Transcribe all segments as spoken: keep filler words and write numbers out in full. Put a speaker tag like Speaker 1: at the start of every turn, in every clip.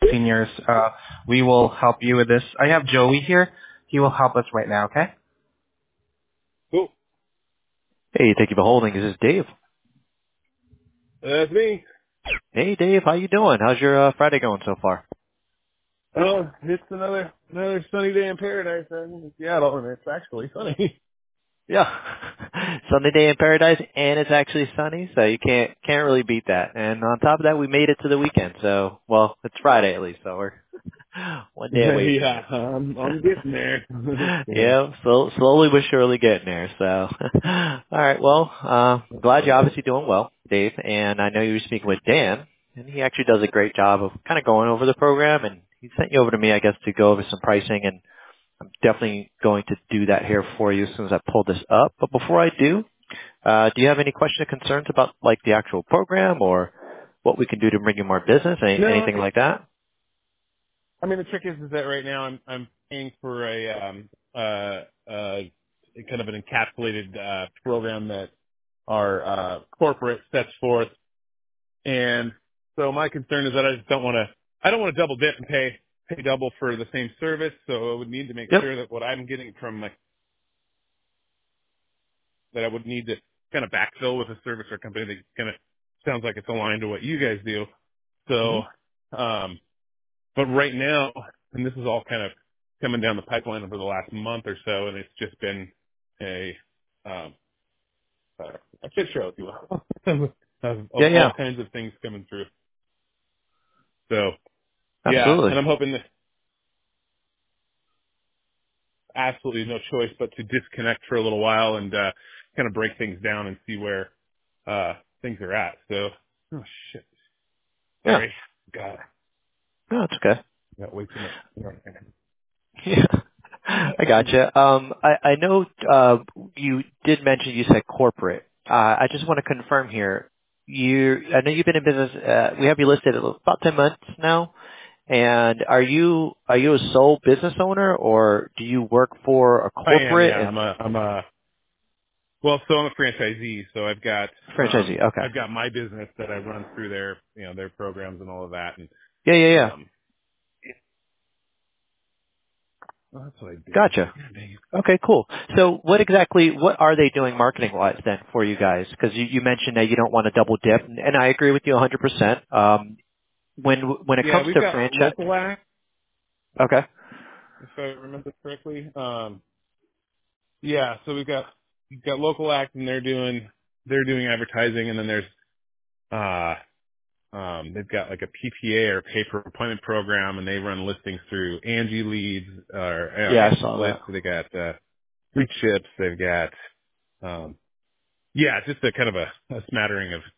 Speaker 1: seniors. Uh, we will help you with this. I have Joey here. He will help us right now, okay?
Speaker 2: Cool.
Speaker 3: Hey, thank you for holding. This is Dave.
Speaker 2: That's me.
Speaker 3: Hey, Dave. How you doing? How's your uh, Friday going so far?
Speaker 2: Oh, it's another another sunny day in paradise in Seattle, and it's actually sunny.
Speaker 3: Yeah. Sunny day in paradise, and it's actually sunny, so you can't can't really beat that. And on top of that, we made it to the weekend. So, well, it's Friday at least, so we're one day away from
Speaker 2: Yeah,
Speaker 3: it.
Speaker 2: I'm I'm getting there. So,
Speaker 3: Yeah, so slowly but surely getting there. So, all right. Well, uh, glad you're obviously doing well, Dave. And I know you were speaking with Dan, and he actually does a great job of kind of going over the program. And he sent you over to me, I guess, to go over some pricing. And I'm definitely going to do that here for you as soon as I pull this up. But before I do, uh, do you have any questions or concerns about like the actual program or what we can do to bring you more business, any,
Speaker 2: no,
Speaker 3: anything like that?
Speaker 2: I mean the trick is, is that right now I'm I'm paying for a um uh uh kind of an encapsulated uh program that our uh corporate sets forth. And so my concern is that I just don't want to, I don't want to double dip and pay, pay double for the same service. So I would need to make
Speaker 3: Yep.
Speaker 2: sure that what I'm getting from my, that I would need to kind of backfill with a service or company that kind of sounds like it's aligned to what you guys do.
Speaker 3: hmm
Speaker 2: So, um, but right now, and this is all kind of coming down the pipeline over the last month or so, and it's just been a, um, uh, a shit show, if you will, of, of
Speaker 3: Yeah,
Speaker 2: all
Speaker 3: yeah,
Speaker 2: kinds of things coming through. So, yeah, and
Speaker 3: absolutely.
Speaker 2: I'm hoping that absolutely no choice but to disconnect for a little while and uh kind of break things down and see where uh things are at. So oh shit.
Speaker 3: Yeah.
Speaker 2: Sorry. God.
Speaker 3: No, it's okay.
Speaker 2: Got way too much.
Speaker 3: Yeah. I gotcha. Um, I I know uh you did mention you said corporate. Uh I just want to confirm here. You, I know you've been in business, uh we have you listed at about ten months now. And are you are you a sole business owner, or do you work for a
Speaker 2: I am,
Speaker 3: corporate
Speaker 2: yeah.
Speaker 3: and
Speaker 2: I'm a I'm a well, so I'm a franchisee, so I've got um
Speaker 3: franchisee? Okay.
Speaker 2: I've got my business that I run through their you know, their programs and all of that and
Speaker 3: Yeah, yeah, yeah.
Speaker 2: um well, that's what I do.
Speaker 3: Gotcha.
Speaker 2: Yeah, dang it.
Speaker 3: Okay, cool. So what exactly, what are they doing marketing-wise then for you guys? Because you, you mentioned that you don't want to double dip, and, and I agree with you one hundred percent. Um, when when it
Speaker 2: Yeah,
Speaker 3: comes
Speaker 2: we've
Speaker 3: to
Speaker 2: got
Speaker 3: franchise,
Speaker 2: local act,
Speaker 3: okay,
Speaker 2: if I remember correctly. Um Yeah, so we've got we've got local act and they're doing they're doing advertising and then there's uh um they've got like a P P A or pay per appointment program and they run listings through Angie Leads or you know,
Speaker 3: yeah, I
Speaker 2: Angie
Speaker 3: saw
Speaker 2: Blitz.
Speaker 3: that.
Speaker 2: They got uh Free Chips. They've got um yeah, just a kind of a, a smattering of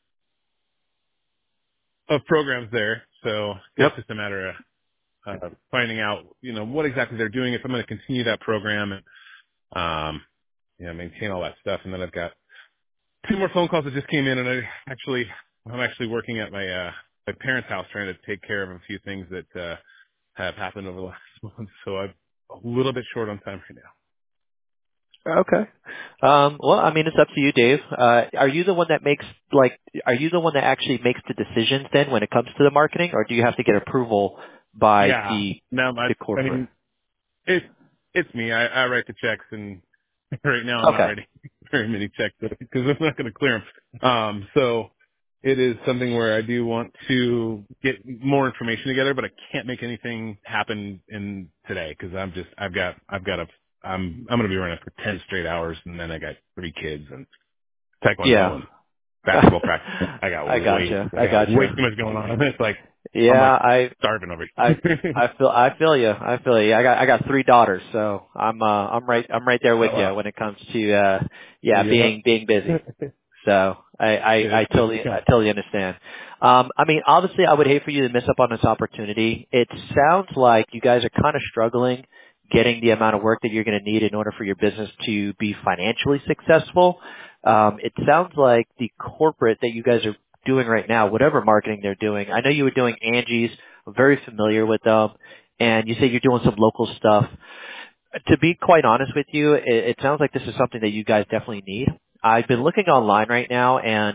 Speaker 2: of programs there. So
Speaker 3: Yep.
Speaker 2: it's just a matter of uh, finding out you know what exactly they're doing if I'm going to continue that program and um you know maintain all that stuff. And then I've got two more phone calls that just came in, and I actually, I'm actually working at my uh, my parents' house trying to take care of a few things that uh, have happened over the last month. So I'm a little bit short on time right now.
Speaker 3: Okay. Um, well, I mean, it's up to you, Dave. Uh, are you the one that makes like, are you the one that actually makes the decisions then when it comes to the marketing, or do you have to get approval by
Speaker 2: Yeah.
Speaker 3: the
Speaker 2: Now, I,
Speaker 3: the
Speaker 2: I
Speaker 3: corporate?
Speaker 2: mean, it's it's me. I, I write the checks, and right now I'm not
Speaker 3: Okay.
Speaker 2: writing very many checks because I'm not going to clear them. Um, so it is something where I do want to get more information together, but I can't make anything happen in today because I'm just I've got I've got a I'm I'm going to be running for ten straight hours, and then I got three kids and taekwondo
Speaker 3: Yeah.
Speaker 2: and basketball practice. I got
Speaker 3: I
Speaker 2: way
Speaker 3: gotcha.
Speaker 2: I
Speaker 3: I
Speaker 2: got way
Speaker 3: gotcha.
Speaker 2: too much going on. It's like I'm
Speaker 3: Yeah,
Speaker 2: like
Speaker 3: I
Speaker 2: starving over
Speaker 3: I
Speaker 2: here.
Speaker 3: I feel I feel you. I feel you. I got I got three daughters, so I'm uh I'm right I'm right there with
Speaker 2: Oh
Speaker 3: you
Speaker 2: wow.
Speaker 3: when it comes to uh yeah,
Speaker 2: Yeah.
Speaker 3: being being busy. So I, I, I
Speaker 2: it's it's
Speaker 3: totally, I
Speaker 2: tough.
Speaker 3: totally understand. Um, I mean, obviously I would hate for you to miss up on this opportunity. It sounds like you guys are kind of struggling getting the amount of work that you're going to need in order for your business to be financially successful. Um, it sounds like the corporate that you guys are doing right now, whatever marketing they're doing, I know you were doing Angie's, I'm very familiar with them, and you say you're doing some local stuff. To be quite honest with you, it, it sounds like this is something that you guys definitely need. I've been looking online right now, and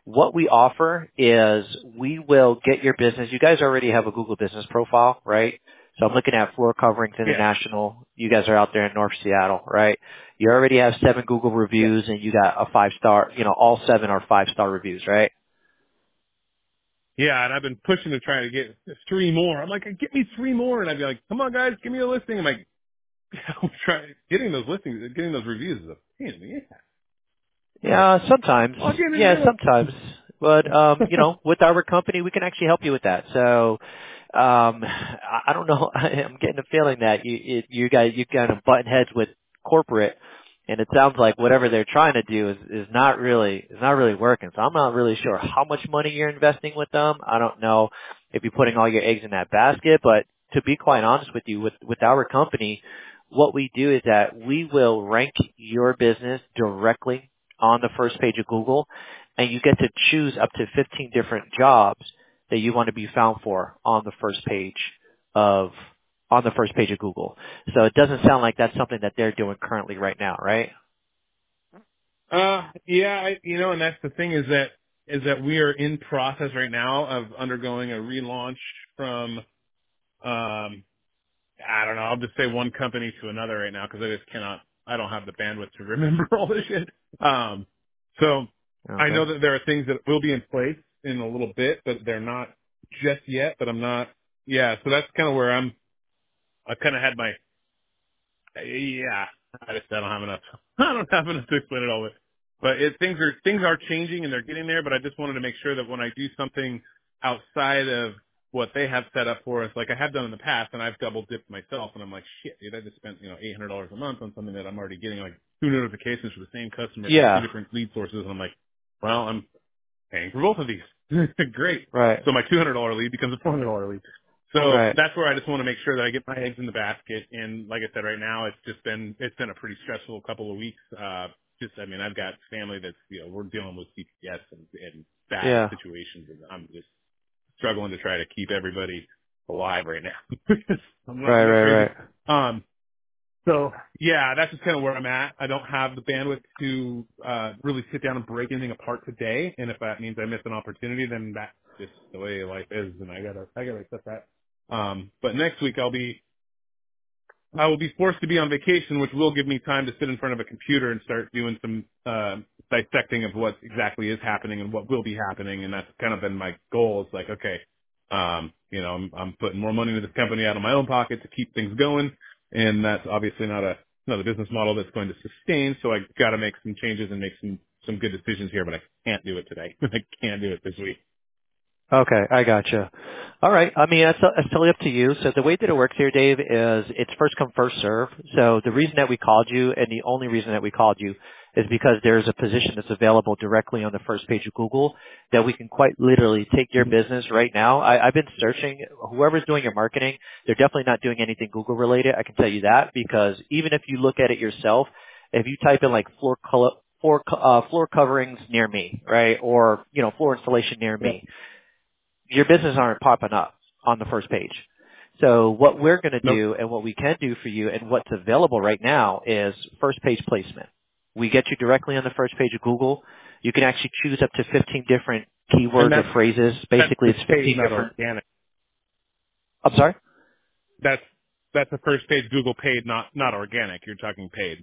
Speaker 3: What we offer is we will get your business. You guys already have a Google business profile, right? So I'm looking at Floor Coverings International. Yeah. You guys are out there in North Seattle, right? You already have seven Google reviews, yeah. and you got a five-star, you know, all seven are five-star reviews, right?
Speaker 2: Yeah, and I've been pushing to try to get three more. I'm like, get me three more. And I'd be like, come on, guys, give me a listing. I'm like, I'm trying, getting those listings, getting those reviews is a pain in the ass.
Speaker 3: Yeah, sometimes. Yeah, sometimes. But, um, you know, with our company, we can actually help you with that. So, um, I I don't know. I'm getting a feeling that you, you, you guys, you kind of button heads with corporate, and it sounds like whatever they're trying to do is, is not really, is not really working. So I'm not really sure how much money you're investing with them. I don't know if you're putting all your eggs in that basket, but to be quite honest with you, with, with our company, what we do is that we will rank your business directly on the first page of Google, and you get to choose up to fifteen different jobs that you want to be found for on the first page of on the first page of Google. So it doesn't sound like that's something that they're doing currently right now, right?
Speaker 2: Uh, yeah, I, you know, and that's the thing is that is that we are in process right now of undergoing a relaunch from, um, I don't know, I'll just say one company to another right now because I just cannot, I don't have the bandwidth to remember all this shit. Um, so
Speaker 3: Okay.
Speaker 2: I know that there are things that will be in place in a little bit, but they're not just yet. But I'm not, yeah. So that's kind of where I'm. I kind of had my, yeah. I just I don't have enough. I don't have enough to explain it all. But but it, things are things are changing and they're getting there. But I just wanted to make sure that when I do something outside of what they have set up for us, like I have done in the past, and I've double dipped myself, and I'm like, shit, dude, I just spent you know eight hundred dollars a month on something that I'm already getting like two notifications for the same customer
Speaker 3: Yeah.
Speaker 2: from two different lead sources, and I'm like, well, I'm paying for both of these. Great.
Speaker 3: Right.
Speaker 2: So my two hundred dollars lead becomes a four hundred dollars lead. So
Speaker 3: Right.
Speaker 2: that's where I just want to make sure that I get my eggs in the basket. And like I said, right now it's just been, it's been a pretty stressful couple of weeks. Uh, just, I mean, I've got family that's, you know, we're dealing with C P S and, and bad
Speaker 3: Yeah.
Speaker 2: situations, and I'm just struggling to try to keep everybody alive right now. I'm not,
Speaker 3: Right,
Speaker 2: I'm not
Speaker 3: right,
Speaker 2: crazy.
Speaker 3: right.
Speaker 2: Um, so yeah, that's just kind of where I'm at. I don't have the bandwidth to uh really sit down and break anything apart today. And if that means I miss an opportunity, then that's just the way life is, and I gotta I gotta accept that. Um, but next week I'll be I will be forced to be on vacation, which will give me time to sit in front of a computer and start doing some uh, dissecting of what exactly is happening and what will be happening. And that's kind of been my goal. It's like, okay, um, you know, I'm, I'm putting more money into this company out of my own pocket to keep things going, and that's obviously not a not a business model that's going to sustain. So I got to make some changes and make some some good decisions here, but I can't do it today. I can't do it this week.
Speaker 3: Okay, I gotcha. All right. I mean, that's, that's totally up to you. So the way that it works here, Dave, is it's first come, first serve. So the reason that we called you, and the only reason that we called you, is because there's a position that's available directly on the first page of Google that we can quite literally take your business right now. I, I've been searching. Whoever's doing your marketing, they're definitely not doing anything Google related. I can tell you that, because even if you look at it yourself, if you type in like floor color, floor, uh, floor coverings near me, right, or you know floor installation near me, your business aren't popping up on the first page. So what we're going to
Speaker 2: Nope.
Speaker 3: do and what we can do for you and what's available right now is first page placement. We get you directly on the first page of Google. You can actually choose up to fifteen different keywords or phrases. Basically, it's fifteen
Speaker 2: paid, not
Speaker 3: different.
Speaker 2: organic.
Speaker 3: I'm sorry?
Speaker 2: That's that's the first page Google paid, not not organic. You're talking paid.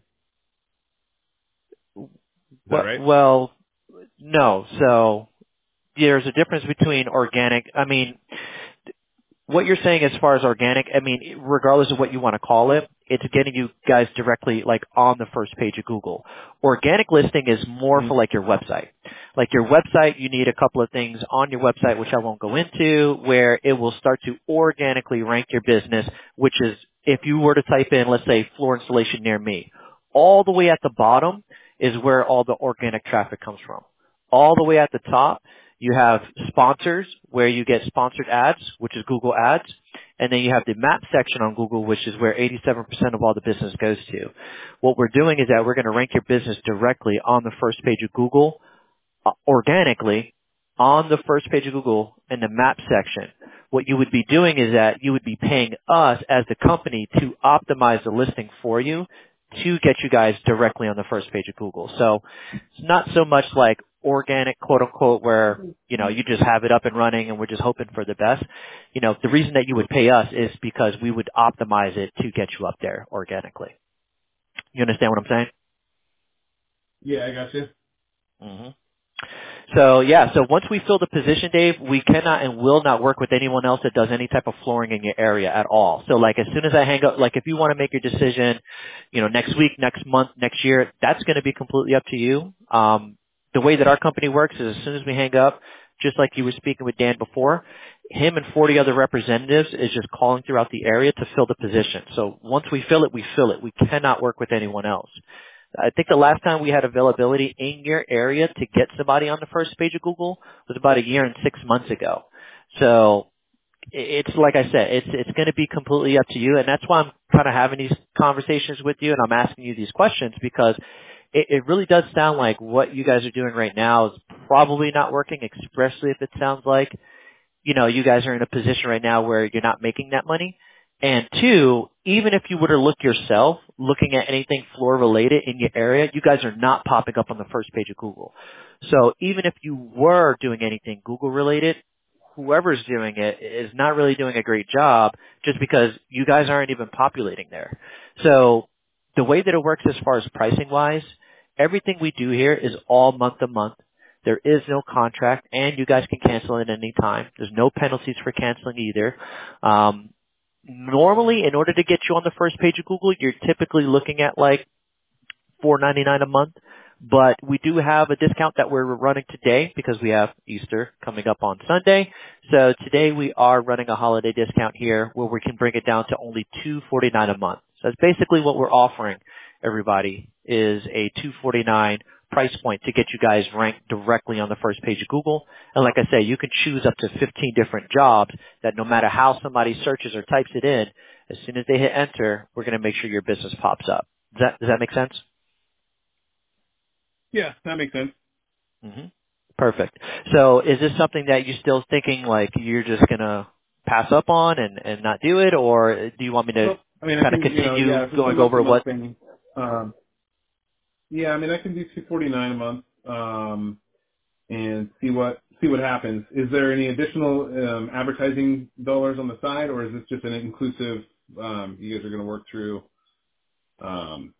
Speaker 2: Is that
Speaker 3: Well,
Speaker 2: right?
Speaker 3: well, no. So there's a difference between organic. I mean, what you're saying as far as organic, I mean, regardless of what you want to call it, it's getting you guys directly like on the first page of Google. Organic listing is more
Speaker 2: Mm-hmm.
Speaker 3: for like your website. Like your website, you need a couple of things on your website, which I won't go into, where it will start to organically rank your business, which is if you were to type in, let's say, floor installation near me, all the way at the bottom is where all the organic traffic comes from. All the way at the top, you have sponsors, where you get sponsored ads, which is Google Ads. And then you have the map section on Google, which is where eighty-seven percent of all the business goes to. What we're doing is that we're going to rank your business directly on the first page of Google, uh, organically, on the first page of Google in the map section. What you would be doing is that you would be paying us as the company to optimize the listing for you to get you guys directly on the first page of Google. So it's not so much like organic, quote unquote, where, you know, you just have it up and running and we're just hoping for the best. You know, the reason that you would pay us is because we would optimize it to get you up there organically. You understand what I'm saying?
Speaker 2: Yeah, I got you.
Speaker 3: hmm So yeah, so once we fill the position, Dave, we cannot and will not work with anyone else that does any type of flooring in your area at all. So like as soon as I hang up, like if you want to make your decision, you know, next week, next month, next year, that's going to be completely up to you. Um, the way that our company works is as soon as we hang up, just like you were speaking with Dan before, him and forty other representatives is just calling throughout the area to fill the position. So once we fill it, we fill it. We cannot work with anyone else. I think the last time we had availability in your area to get somebody on the first page of Google was about a year and six months ago. So it's like I said, it's it's going to be completely up to you, and that's why I'm kind of having these conversations with you, and I'm asking you these questions because it, it really does sound like what you guys are doing right now is probably not working, especially if it sounds like, you know, you guys are in a position right now where you're not making that money. And two, even if you were to look yourself, looking at anything floor related in your area, you guys are not popping up on the first page of Google. So even if you were doing anything Google related, whoever's doing it is not really doing a great job just because you guys aren't even populating there. So the way that it works as far as pricing wise, everything we do here is all month to month. There is no contract, and you guys can cancel at any time. There's no penalties for canceling either. Um, normally, in order to get you on the first page of Google, you're typically looking at like four ninety-nine a month. But we do have a discount that we're running today because we have Easter coming up on Sunday. So today we are running a holiday discount here where we can bring it down to only two forty-nine a month. So that's basically what we're offering everybody is a two forty-nine price point to get you guys ranked directly on the first page of Google. And like I say, you can choose up to fifteen different jobs that no matter how somebody searches or types it in, as soon as they hit enter, we're going to make sure your business pops up. Does that, does that make sense?
Speaker 2: Yeah, that makes sense.
Speaker 3: hmm Perfect. So is this something that you're still thinking like you're just going to pass up on and, and not do it, or do you want me to
Speaker 2: Well, I mean, I
Speaker 3: kind of
Speaker 2: can, you know,
Speaker 3: continue
Speaker 2: yeah, if it's a
Speaker 3: going over
Speaker 2: month-to-month
Speaker 3: what?
Speaker 2: thing, um, yeah, I mean, I can do two forty-nine a month, um, and see what see what happens. Is there any additional um, advertising dollars on the side, or is this just an inclusive? Um, you guys are going to work through, um,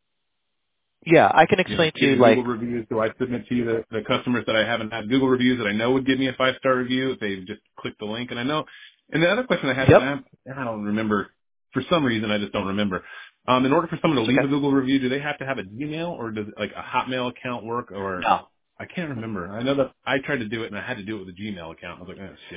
Speaker 3: Yeah, I can
Speaker 2: you know,
Speaker 3: explain to you
Speaker 2: getting
Speaker 3: like,
Speaker 2: Google reviews. Do I submit to you the, the customers that I haven't had Google reviews that I know would give me a five star review if they just click the link? And I know. And the other question I had, and
Speaker 3: yep,
Speaker 2: I, I don't remember for some reason, I just don't remember. Um, in order for someone to
Speaker 3: it's
Speaker 2: leave a
Speaker 3: okay.
Speaker 2: Google review, do they have to have a Gmail or does like a Hotmail account work? Or
Speaker 3: No.
Speaker 2: I can't remember. I know that I tried to do it and I had to do it with a Gmail account. I was like, oh shit.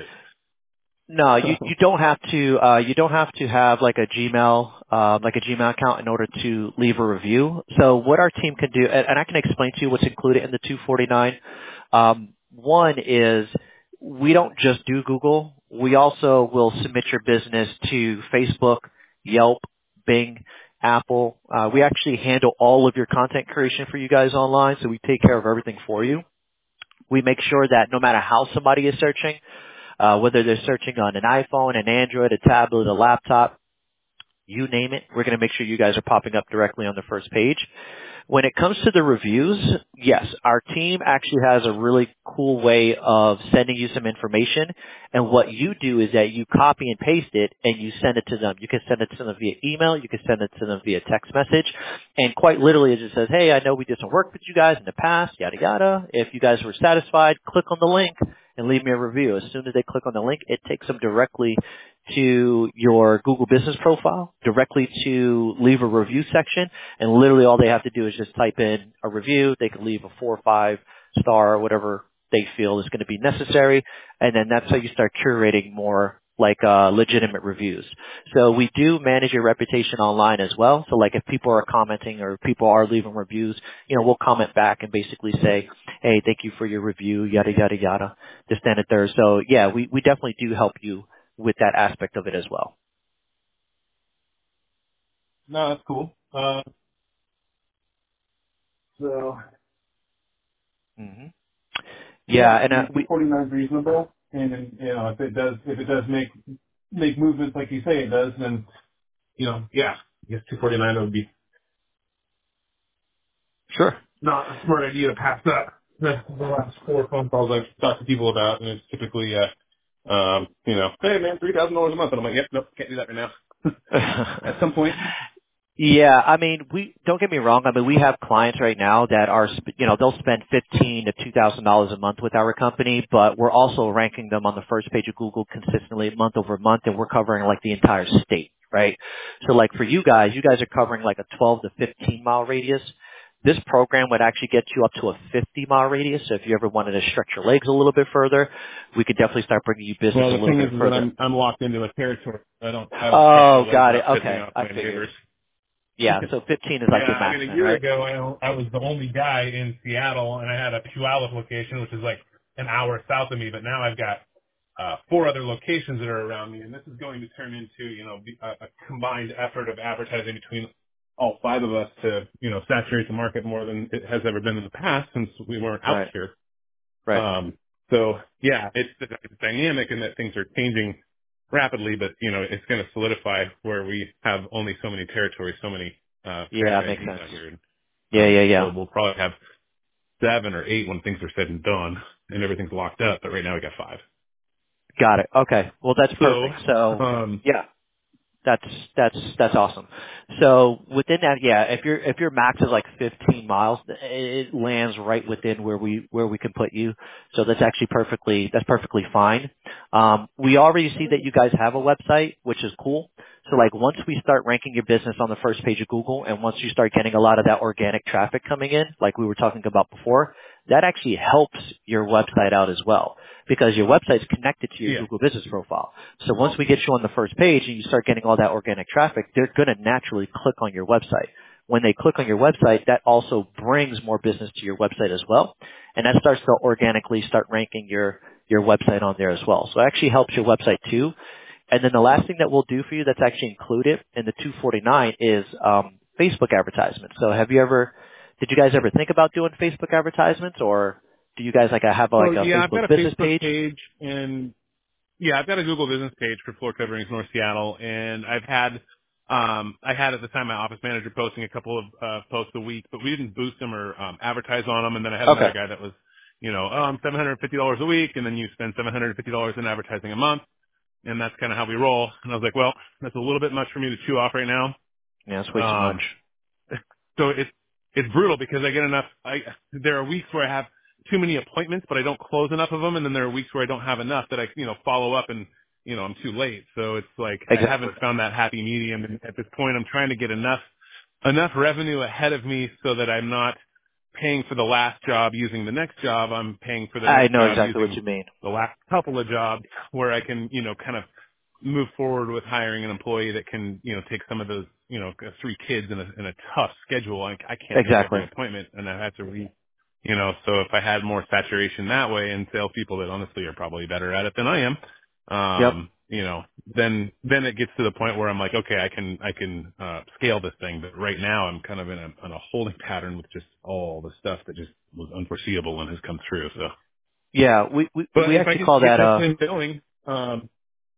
Speaker 3: No, you you don't have to uh you don't have to have like a Gmail um like a Gmail account in order to leave a review. So what our team can do, and, and I can explain to you what's included in the two forty-nine. Um one is we don't just do Google. We also will submit your business to Facebook, Yelp, Bing, Apple. Uh we actually handle all of your content creation for you guys online, so we take care of everything for you. We make sure that no matter how somebody is searching, uh, whether they're searching on an iPhone, an Android, a tablet, a laptop, you name it, we're going to make sure you guys are popping up directly on the first page. When it comes to the reviews, yes, our team actually has a really cool way of sending you some information. And what you do is that you copy and paste it and you send it to them. You can send it to them via email. You can send it to them via text message. And quite literally it just says, hey, I know we did some work with you guys in the past, yada, yada. If you guys were satisfied, click on the link and leave me a review. As soon as they click on the link, it takes them directly to your Google business profile, directly to leave a review section, and literally all they have to do is just type in a review. They can leave a four or five star or whatever they feel is going to be necessary, and then that's how you start curating more like uh legitimate reviews. So we do manage your reputation online as well. So like if people are commenting or people are leaving reviews, you know, we'll comment back and basically say, hey, thank you for your review, yada, yada, yada, this, that, and the third. So yeah, we, we definitely do help you with that aspect of it as well.
Speaker 2: No, that's cool. Uh, so
Speaker 3: hmm
Speaker 2: yeah,
Speaker 3: Yeah, and
Speaker 2: I
Speaker 3: uh,
Speaker 2: mean, two
Speaker 3: we
Speaker 2: forty-nine is reasonable. And then, you know, if it does, if it does make make movements like you say it does, then you know, yeah, I guess two forty-nine would be
Speaker 3: sure.
Speaker 2: not a smart idea to pass up. the, the last four phone calls I've talked to people about, and it's typically, uh, um, you know, hey man, three thousand dollars a month, and I'm like, yep, nope, can't do that right now. At some point.
Speaker 3: Yeah, I mean, we don't get me wrong. I mean, we have clients right now that are, sp- you know, they'll spend fifteen to two thousand dollars a month with our company, but we're also ranking them on the first page of Google consistently month over month, and we're covering like the entire state, right? So, like for you guys, you guys are covering like a twelve to fifteen mile radius. This program would actually get you up to a fifty mile radius. So, if you ever wanted to stretch your legs a little bit further, we could definitely start bringing you business
Speaker 2: Well,
Speaker 3: a
Speaker 2: the
Speaker 3: little
Speaker 2: thing
Speaker 3: bit
Speaker 2: is, is that
Speaker 3: further.
Speaker 2: I'm I'm locked into a territory. I don't I don't stretch my
Speaker 3: Oh,
Speaker 2: legs
Speaker 3: got it.
Speaker 2: enough pissing
Speaker 3: Okay,
Speaker 2: off
Speaker 3: I
Speaker 2: my
Speaker 3: figured.
Speaker 2: neighbors.
Speaker 3: Yeah, so fifteen is like
Speaker 2: Yeah,
Speaker 3: your
Speaker 2: I
Speaker 3: max
Speaker 2: mean, a
Speaker 3: then,
Speaker 2: year
Speaker 3: right?
Speaker 2: ago, I I was the only guy in Seattle, and I had a Puyallup location, which is like an hour south of me. But now I've got uh, four other locations that are around me, and this is going to turn into, you know, a, a combined effort of advertising between all five of us to, you know, saturate the market more than it has ever been in the past since we weren't out
Speaker 3: Right.
Speaker 2: here.
Speaker 3: Right.
Speaker 2: Um, so yeah, it's, it's dynamic in that things are changing rapidly, but you know, it's going to solidify where we have only so many territories, so many uh,
Speaker 3: Yeah, makes
Speaker 2: franchisees
Speaker 3: sense.
Speaker 2: out here.
Speaker 3: Yeah,
Speaker 2: Um,
Speaker 3: yeah,
Speaker 2: so
Speaker 3: yeah.
Speaker 2: we'll probably have seven or eight when things are said and done, and everything's locked up. But right now we got five.
Speaker 3: Got it. Okay. Well, that's
Speaker 2: So
Speaker 3: perfect. So,
Speaker 2: um,
Speaker 3: yeah. That's that's that's awesome. So within that, yeah, if your if your max is like fifteen miles, it lands right within where we where we can put you. So that's actually perfectly that's perfectly fine. Um, we already see that you guys have a website, which is cool. So like once we start ranking your business on the first page of Google, and once you start getting a lot of that organic traffic coming in, like we were talking about before, that actually helps your website out as well because your website's connected to your
Speaker 2: yeah,
Speaker 3: Google Business Profile. So once we get you on the first page and you start getting all that organic traffic, they're going to naturally click on your website. When they click on your website, that also brings more business to your website as well. And that starts to organically start ranking your, your website on there as well. So it actually helps your website too. And then the last thing that we'll do for you that's actually included in the two forty-nine is um, Facebook advertisements. So have you ever, did you guys ever think about doing Facebook advertisements, or do you guys like have
Speaker 2: so
Speaker 3: like a
Speaker 2: yeah, I've got
Speaker 3: Facebook
Speaker 2: a
Speaker 3: business
Speaker 2: Facebook
Speaker 3: page?
Speaker 2: page, and yeah, I've got a Google business page for floor coverings North Seattle, and I've had um I had at the time my office manager posting a couple of uh posts a week, but we didn't boost them or um advertise on them. And then I had another
Speaker 3: Okay.
Speaker 2: guy that was, you know, um seven hundred fifty dollars a week, and then you spend seven hundred fifty dollars in advertising a month, and that's kind of how we roll. And I was like, well, that's a little bit much for me to chew off right now.
Speaker 3: Yeah, that's way too much.
Speaker 2: Um so it's it's brutal because I get enough. I there are weeks where I have too many appointments, but I don't close enough of them, and then there are weeks where I don't have enough that I you know follow up, and you know I'm too late. So it's like I
Speaker 3: Exactly.
Speaker 2: haven't found that happy medium. And at this point, I'm trying to get enough enough revenue ahead of me so that I'm not paying for the last job using the next job. I'm paying for the
Speaker 3: I
Speaker 2: next
Speaker 3: know
Speaker 2: job
Speaker 3: exactly what
Speaker 2: using
Speaker 3: you mean.
Speaker 2: the last couple of jobs where I can, you know, kind of move forward with hiring an employee that can, you know, take some of those, you know, three kids in a, in a tough schedule. I, I can't make
Speaker 3: Exactly.
Speaker 2: every appointment, and I have to re, you know, so if I had more saturation that way and salespeople that honestly are probably better at it than I am,
Speaker 3: Yep.
Speaker 2: um, you know, then, then it gets to the point where I'm like, okay, I can, I can, uh, scale this thing. But right now I'm kind of in a, in a holding pattern with just all the stuff that just was unforeseeable and has come through. So,
Speaker 3: Yeah, we we
Speaker 2: but
Speaker 3: we
Speaker 2: if I
Speaker 3: actually
Speaker 2: can
Speaker 3: call
Speaker 2: get
Speaker 3: that
Speaker 2: this
Speaker 3: uh.
Speaker 2: thing going, um,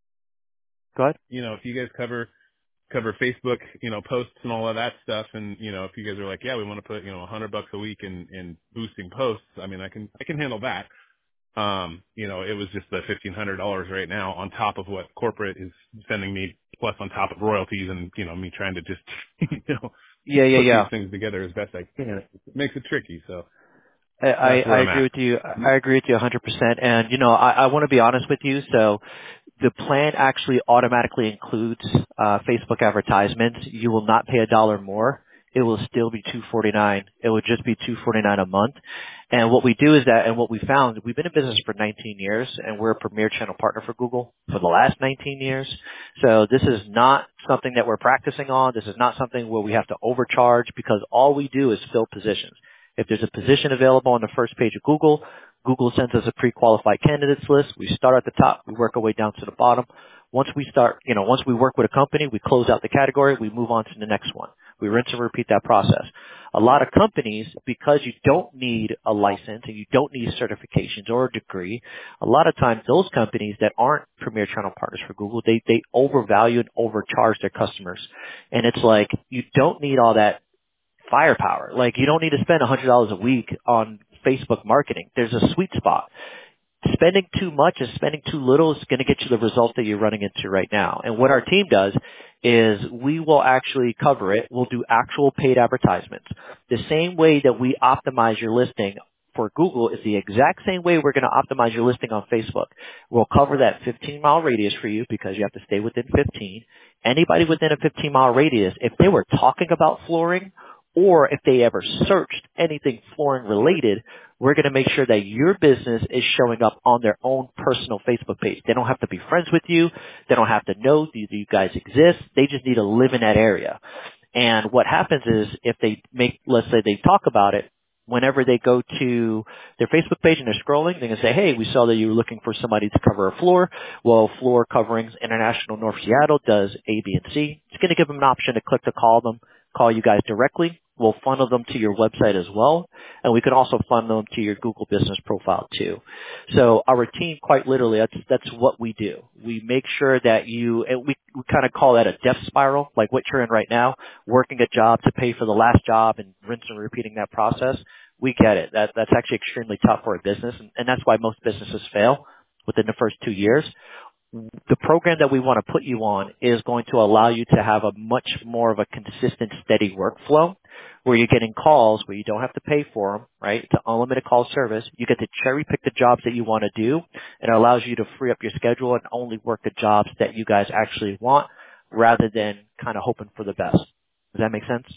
Speaker 3: Go ahead.
Speaker 2: you know, if you guys cover cover Facebook, you know, posts and all of that stuff. And, you know, if you guys are like, yeah, we want to put, you know, a hundred bucks a week in, in boosting posts, I mean, I can, I can handle that. Um, you know, it was just the fifteen hundred dollars right now on top of what corporate is sending me, plus on top of royalties and, you know, me trying to just, you know,
Speaker 3: Yeah, yeah,
Speaker 2: put these
Speaker 3: yeah.
Speaker 2: things together as best I can. It makes it tricky. So
Speaker 3: I, I
Speaker 2: that's
Speaker 3: I
Speaker 2: where I'm
Speaker 3: agree
Speaker 2: at.
Speaker 3: with you. I agree with you one hundred percent. And you know, I, I want to be honest with you. So the plan actually automatically includes uh, Facebook advertisements. You will not pay a dollar more. It will still be two forty-nine. It would just be two forty-nine a month. And what we do is that, and what we found, we've been in business for nineteen years, and we're a premier channel partner for Google for the last nineteen years. So this is not something that we're practicing on. This is not something where we have to overcharge, because all we do is fill positions. If there's a position available on the first page of Google, Google sends us a pre-qualified candidates list. We start at the top. We work our way down to the bottom. Once we start, you know, once we work with a company, we close out the category. We move on to the next one. We rinse and repeat that process. A lot of companies, because you don't need a license and you don't need certifications or a degree, a lot of times those companies that aren't premier channel partners for Google, they, they overvalue and overcharge their customers. And it's like, you don't need all that firepower. Like, you don't need to spend one hundred dollars a week on Facebook marketing. There's a sweet spot. Spending too much and spending too little is going to get you the results that you're running into right now. And what our team does is we will actually cover it. We'll do actual paid advertisements. The same way that we optimize your listing for Google is the exact same way we're going to optimize your listing on Facebook. We'll cover that fifteen mile radius for you because you have to stay within fifteen. Anybody within a fifteen mile radius, if they were talking about flooring or if they ever searched anything flooring related, we're going to make sure that your business is showing up on their own personal Facebook page. They don't have to be friends with you. They don't have to know that you guys exist. They just need to live in that area. And what happens is if they make, let's say they talk about it, whenever they go to their Facebook page and they're scrolling, they can say, hey, we saw that you were looking for somebody to cover a floor. Well, Floor Coverings International North Seattle does A, B, and C. It's going to give them an option to click to call them, call you guys directly. We'll funnel them to your website as well, and we can also funnel them to your Google business profile too. So our team, quite literally, that's that's what we do. We make sure that you, and we, we kind of call that a death spiral, like what you're in right now, working a job to pay for the last job and rinse and repeating that process. We get it. That that's actually extremely tough for a business, and, and that's why most businesses fail within the first two years. The program that we want to put you on is going to allow you to have a much more of a consistent, steady workflow where you're getting calls where you don't have to pay for them, right? It's an unlimited call service. You get to cherry pick the jobs that you want to do, and it allows you to free up your schedule and only work the jobs that you guys actually want rather than kind of hoping for the best. Does that make sense?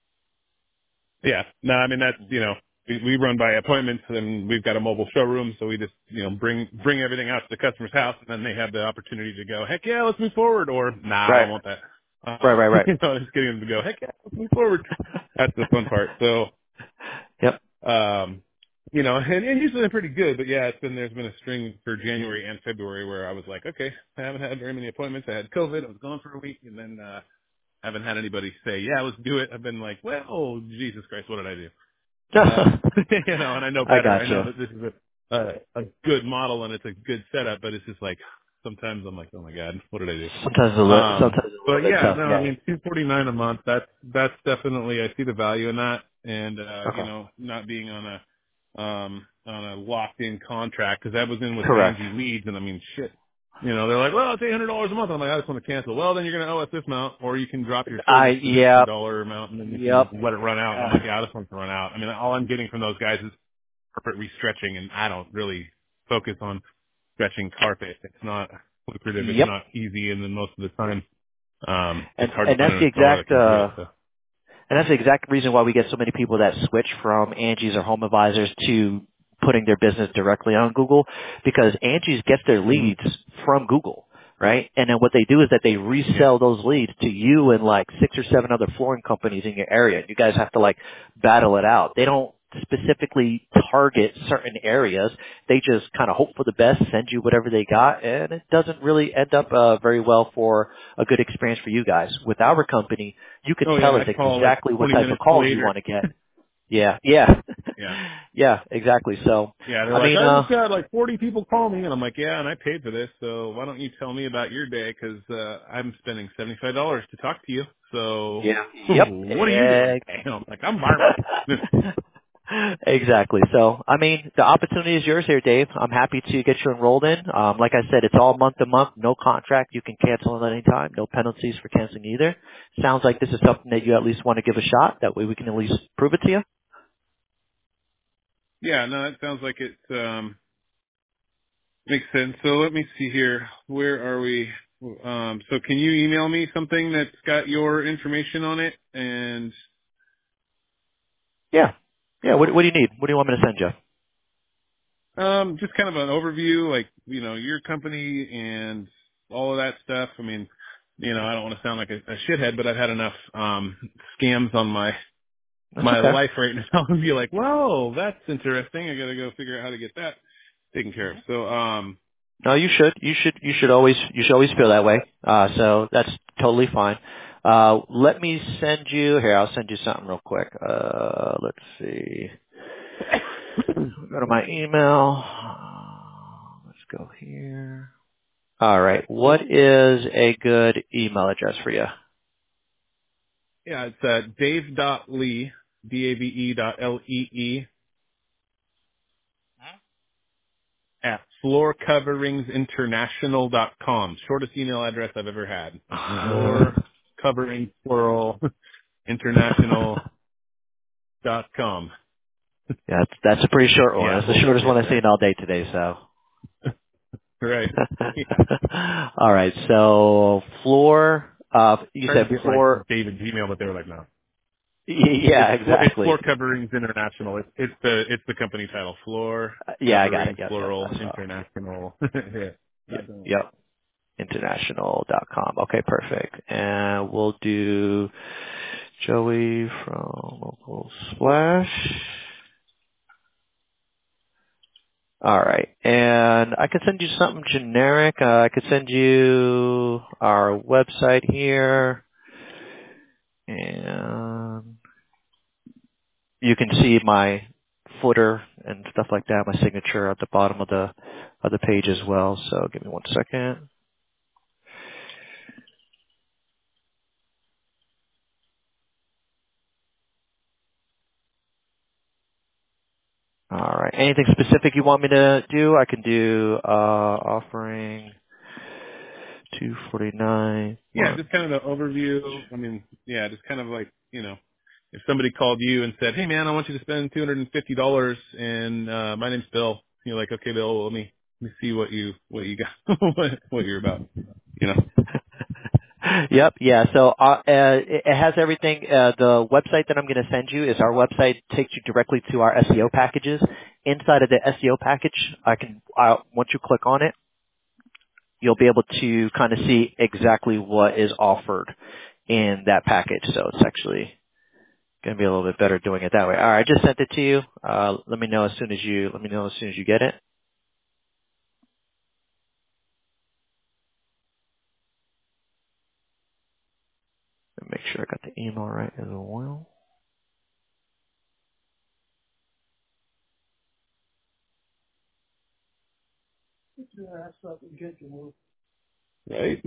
Speaker 2: Yeah. No, I mean, that's, you know, we, we run by appointments and we've got a mobile showroom. So we just, you know, bring, bring everything out to the customer's house and then they have the opportunity to go, heck yeah, let's move forward. Or nah,
Speaker 3: Right.
Speaker 2: I don't want that. Uh,
Speaker 3: Right, right, right.
Speaker 2: You know, just getting them to go, heck yeah, let's move forward. That's the fun part. So,
Speaker 3: Yep.
Speaker 2: um, you know, and, and usually they're pretty good, but yeah, it's been, there's been a string for January and February where I was like, okay, I haven't had very many appointments. I had COVID. I was gone for a week and then, uh, haven't had anybody say, yeah, let's do it. I've been like, well, Jesus Christ, what did I do? Uh, you know, and I know
Speaker 3: I
Speaker 2: better. I know
Speaker 3: gotcha.
Speaker 2: that this is a, a, a good model and it's a good setup, but it's just like, sometimes I'm like, oh my God, what did I do?
Speaker 3: Sometimes a little,
Speaker 2: Um,
Speaker 3: sometimes a
Speaker 2: but
Speaker 3: little bit
Speaker 2: yeah,
Speaker 3: tough.
Speaker 2: no, I
Speaker 3: Yeah.
Speaker 2: mean, two forty-nine a month, that's, that's definitely, I see the value in that. And, uh, you
Speaker 3: Okay.
Speaker 2: know, not being on a, um, on a locked in contract, cause that was in with
Speaker 3: Correct.
Speaker 2: Angie Leads and I mean, shit. You know, they're like, well, it's eight hundred dollars a month. I'm like, I just want to cancel. Well, then you're going to owe us this amount, or you can drop your
Speaker 3: I,
Speaker 2: service an extra
Speaker 3: yep,
Speaker 2: dollar amount, and then you
Speaker 3: yep.
Speaker 2: can let it run out. And I'm
Speaker 3: Uh,
Speaker 2: like, yeah, I just want it to run out. I mean, all I'm getting from those guys is carpet restretching, and I don't really focus on stretching carpet. It's not lucrative. It's
Speaker 3: yep.
Speaker 2: not easy, and then most of the time, um,
Speaker 3: And,
Speaker 2: it's hard to
Speaker 3: and
Speaker 2: find
Speaker 3: that's
Speaker 2: an
Speaker 3: the
Speaker 2: installer that
Speaker 3: exact,
Speaker 2: can do it.
Speaker 3: uh,
Speaker 2: So,
Speaker 3: And that's the exact reason why we get so many people that switch from Angie's or Home Advisors to putting their business directly on Google, because Angie's gets their
Speaker 2: hmm
Speaker 3: leads from Google, right? And then what they do is that they
Speaker 2: yeah.
Speaker 3: resell those leads to you and like six or seven other flooring companies in your area. You guys have to like battle it out. They don't specifically target certain areas. They just kind of hope for the best, send you whatever they got, and it doesn't really end up uh, very well for a good experience for you guys. With our company, you can
Speaker 2: Oh yeah,
Speaker 3: tell us
Speaker 2: I call like
Speaker 3: exactly what
Speaker 2: twenty
Speaker 3: type of
Speaker 2: minutes
Speaker 3: calls you
Speaker 2: later.
Speaker 3: want to get. Yeah, yeah,
Speaker 2: Yeah.
Speaker 3: yeah, exactly. So,
Speaker 2: Yeah, they're
Speaker 3: I
Speaker 2: like,
Speaker 3: mean,
Speaker 2: I
Speaker 3: uh,
Speaker 2: just got like forty people call me, and I'm like, yeah, and I paid for this, so why don't you tell me about your day? Because uh, I'm spending seventy-five dollars to talk to you. So,
Speaker 3: yeah, yep,
Speaker 2: what are you doing?
Speaker 3: ex-
Speaker 2: And I'm like, I'm barbering.
Speaker 3: exactly. So, I mean, the opportunity is yours here, Dave. I'm happy to get you enrolled in. Um, like I said, it's all month to month, no contract. You can cancel at any time, no penalties for canceling either. Sounds like this is something that you at least want to give a shot. That way we can at least prove it to you.
Speaker 2: Yeah, no, that sounds like it um, makes sense. So let me see here. Where are we? Um, so can you email me something that's got your information on it and
Speaker 3: Yeah. Yeah, what, what do you need? What do you want me to send you?
Speaker 2: um, just kind of an overview, like, you know, your company and all of that stuff. I mean, you know, I don't want to sound like a, a shithead, but I've had enough um, scams on my
Speaker 3: That's
Speaker 2: my
Speaker 3: okay.
Speaker 2: life right now and be like, whoa, that's interesting. I got to go figure out how to get that taken care of. So, um,
Speaker 3: No, you should. You should. You should always. You should always feel that way. Uh, so that's totally fine. Uh, let me send you here. I'll send you something real quick. Uh, let's see. Go to my email. Let's go here. All right. What is a good email address for you?
Speaker 2: yeah, it's uh, dave dot lee, D A V E dot L E E, at floor coverings international dot com. Shortest email address I've ever had. Floor coverings plural international dot com.
Speaker 3: Yeah, that's, that's a pretty short one.
Speaker 2: Yeah,
Speaker 3: That's the
Speaker 2: we'll, we'll
Speaker 3: shortest one
Speaker 2: get
Speaker 3: I've
Speaker 2: there.
Speaker 3: seen all day today, so.
Speaker 2: Right.
Speaker 3: All right, so floor, uh, you
Speaker 2: Tried to
Speaker 3: said
Speaker 2: get like
Speaker 3: floor,
Speaker 2: David's email, but they were like, no.
Speaker 3: yeah,
Speaker 2: It's floor, it's
Speaker 3: exactly.
Speaker 2: Floor Coverings International. It's, it's the it's the company title. Floor
Speaker 3: Uh, Yeah, I got it.
Speaker 2: Coverings
Speaker 3: Yep, yep,
Speaker 2: Plural
Speaker 3: I saw.
Speaker 2: International. yeah.
Speaker 3: Yep,
Speaker 2: Dot com.
Speaker 3: yep. international dot com. Okay, perfect. And we'll do Joey from Local Splash. All right. And I could send you something generic. Uh, I could send you our website here. And you can see my footer and stuff like that, my signature at the bottom of the of the page as well. So give me one second. All right. Anything specific you want me to do? I can do uh offering two forty-nine.
Speaker 2: Yeah,
Speaker 3: Or
Speaker 2: just kind of the overview. I mean, yeah, just kind of like, you know, if somebody called you and said, "Hey, man, I want you to spend two hundred fifty dollars and uh my name's Bill." You're like, "Okay, Bill, well, let me let me see what you what you got, what, what you're about." You know.
Speaker 3: Yep, yeah. So uh, uh, it it has everything. Uh, the website that I'm going to send you is our website. Takes you directly to our S E O packages. Inside of the S E O package, I can uh, once you click on it, you'll be able to kind of see exactly what is offered in that package. So it's actually going to be a little bit better doing it that way. All right, I just sent it to you. Uh, let me know as soon as you let me know as soon as you get it. Let me make sure I got the email right as well.
Speaker 2: Right.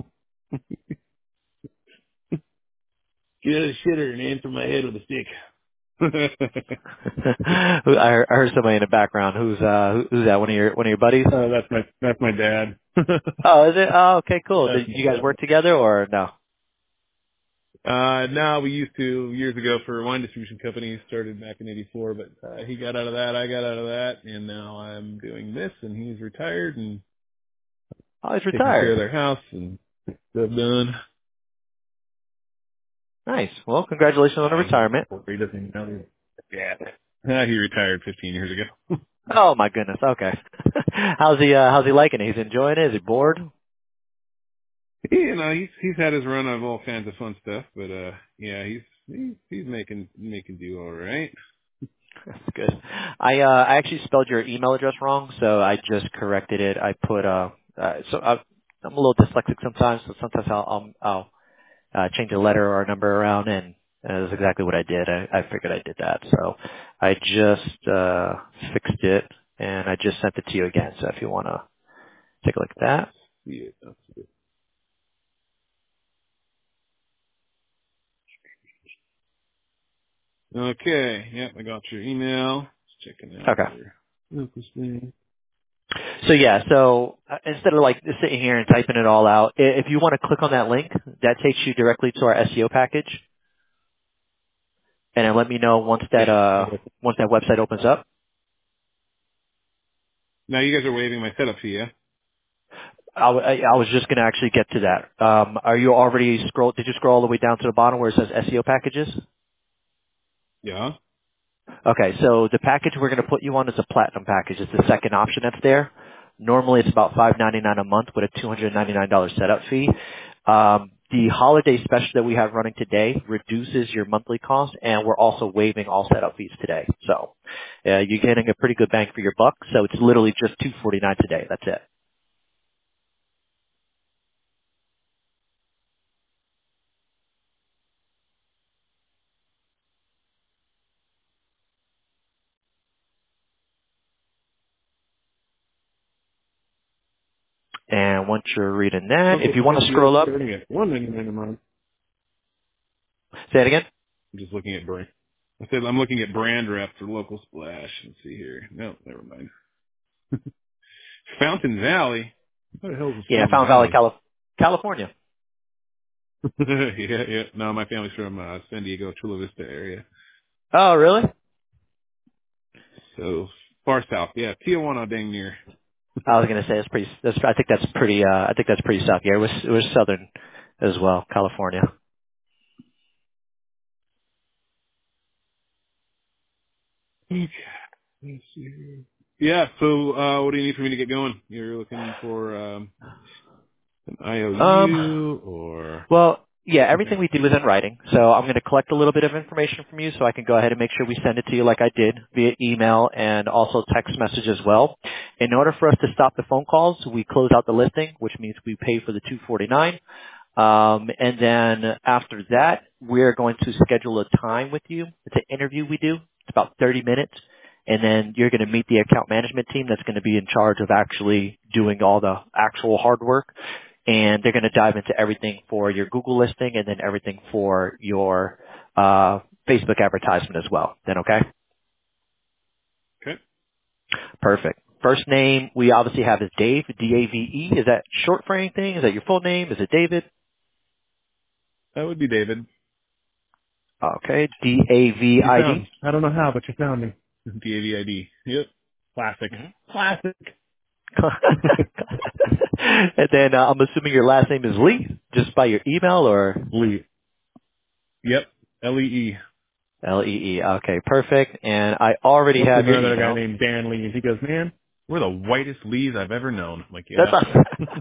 Speaker 2: Get out of the shitter and answer my head with a stick.
Speaker 3: Who- I heard, I heard somebody in the background. Who's uh who, who's that? One of your one of your buddies?
Speaker 2: uh, that's my that's my dad.
Speaker 3: Oh, is it? Oh, okay, cool.
Speaker 2: That's
Speaker 3: Did
Speaker 2: my
Speaker 3: you guys
Speaker 2: dad.
Speaker 3: work together or no?
Speaker 2: Uh, no, we used to years ago for a wine distribution company. Started back in eighty-four, but uh, he got out of that, I got out of that, and now I'm doing this, and he's retired and
Speaker 3: Oh, he's
Speaker 2: taking care
Speaker 3: retired.
Speaker 2: of their house and stuff done.
Speaker 3: Nice. Well, congratulations on the
Speaker 2: Uh, he's
Speaker 3: retirement.
Speaker 2: he doesn't even know. He's- Yeah, uh, he retired fifteen years ago.
Speaker 3: Oh my goodness. Okay. how's he? Uh, how's he liking it? He's enjoying it. Is he bored?
Speaker 2: you know, he's he's had his run of all kinds of fun stuff, but uh, yeah, he's he's, he's making making do all right.
Speaker 3: That's good. I uh I actually spelled your email address wrong, so I just corrected it. I put uh, uh so I, I'm a little dyslexic sometimes, so sometimes I'll I'll, I'll uh, change a letter or a number around, and uh, that's exactly what I did. I, I figured I did that, so I just uh fixed it and I just sent it to you again. So if you want to take a look at that.
Speaker 2: Yeah, that's good. Okay, yep, I got your email. Just checking out
Speaker 3: Okay.
Speaker 2: your local thing.
Speaker 3: So yeah, so uh, instead of like sitting here and typing it all out, i- if you want to click on that link, that takes you directly to our S E O package, and then let me know once that
Speaker 2: Yeah.
Speaker 3: uh
Speaker 2: Okay.
Speaker 3: once that website opens up.
Speaker 2: Now you guys are waiving my setup fee, yeah?
Speaker 3: I, w- I I was just going to actually get to that. Um, are you already scroll? Did you scroll all the way down to the bottom where it says S E O packages?
Speaker 2: Yeah.
Speaker 3: Okay, so the package we're going to put you on is a platinum package. It's the second option that's there. Normally it's about five ninety-nine a month with a two hundred ninety-nine dollars setup fee. Um, the holiday special that we have running today reduces your monthly cost, and we're also waiving all setup fees today. So uh, you're getting a pretty good bang for your buck. So it's literally just two forty-nine today. That's it. And once you're reading that, if
Speaker 2: Local
Speaker 3: you want to
Speaker 2: S E O
Speaker 3: scroll up,
Speaker 2: starting at one ninety nine a month.
Speaker 3: say it again.
Speaker 2: I'm just looking at brand. I said I'm looking at brand rep for local splash. Let's see here. No, never mind. Fountain Valley. What the hell is
Speaker 3: Yeah,
Speaker 2: Fountain
Speaker 3: Fountain Valley,
Speaker 2: Valley?
Speaker 3: Calif- California.
Speaker 2: yeah, yeah. No, my family's from uh, San Diego, Chula Vista area.
Speaker 3: Oh, really?
Speaker 2: So far south. Yeah, Tijuana, dang near.
Speaker 3: I was gonna say it's pretty. That's, I think that's pretty. Uh, I think that's pretty south. Yeah, it was it was southern as well, California.
Speaker 2: Okay. Let's see here. Yeah. So, uh, what do you need for me to get going? You're looking for um, an I O
Speaker 3: Um.
Speaker 2: U or
Speaker 3: Well, yeah,
Speaker 2: okay.
Speaker 3: everything we do is in writing. So I'm going to collect a little bit of information from you so I can go ahead and make sure we send it to you like I did via email and also text message as well. In order for us to stop the phone calls, we close out the listing, which means we pay for the two forty-nine. Um, and then after that, we're going to schedule a time with you. It's an interview we do. It's about thirty minutes. And then you're going to meet the account management team that's going to be in charge of actually doing all the actual hard work. And they're going to dive into everything for your Google listing and then everything for your uh, Facebook advertisement as well. Then, okay?
Speaker 2: Okay.
Speaker 3: Perfect. First name we obviously have is Dave, D A V E. Is that short for anything? Is that your full name? Is it David?
Speaker 2: That would be David.
Speaker 3: Okay, D A V
Speaker 2: You
Speaker 3: I D.
Speaker 2: found. I don't know how, but you found me. D A V I D. Yep. Classic.
Speaker 3: Mhm.
Speaker 2: Classic.
Speaker 3: And then uh, I'm assuming your last name is Lee, just by your email or
Speaker 2: Lee. Yep. L E E.
Speaker 3: L E E. Okay, perfect. And I already
Speaker 2: Worked with
Speaker 3: have your
Speaker 2: another guy
Speaker 3: email.
Speaker 2: named Dan Lee, and he goes, "Man, we're the whitest Lees I've ever known." I'm like,
Speaker 3: That's
Speaker 2: yeah.
Speaker 3: not.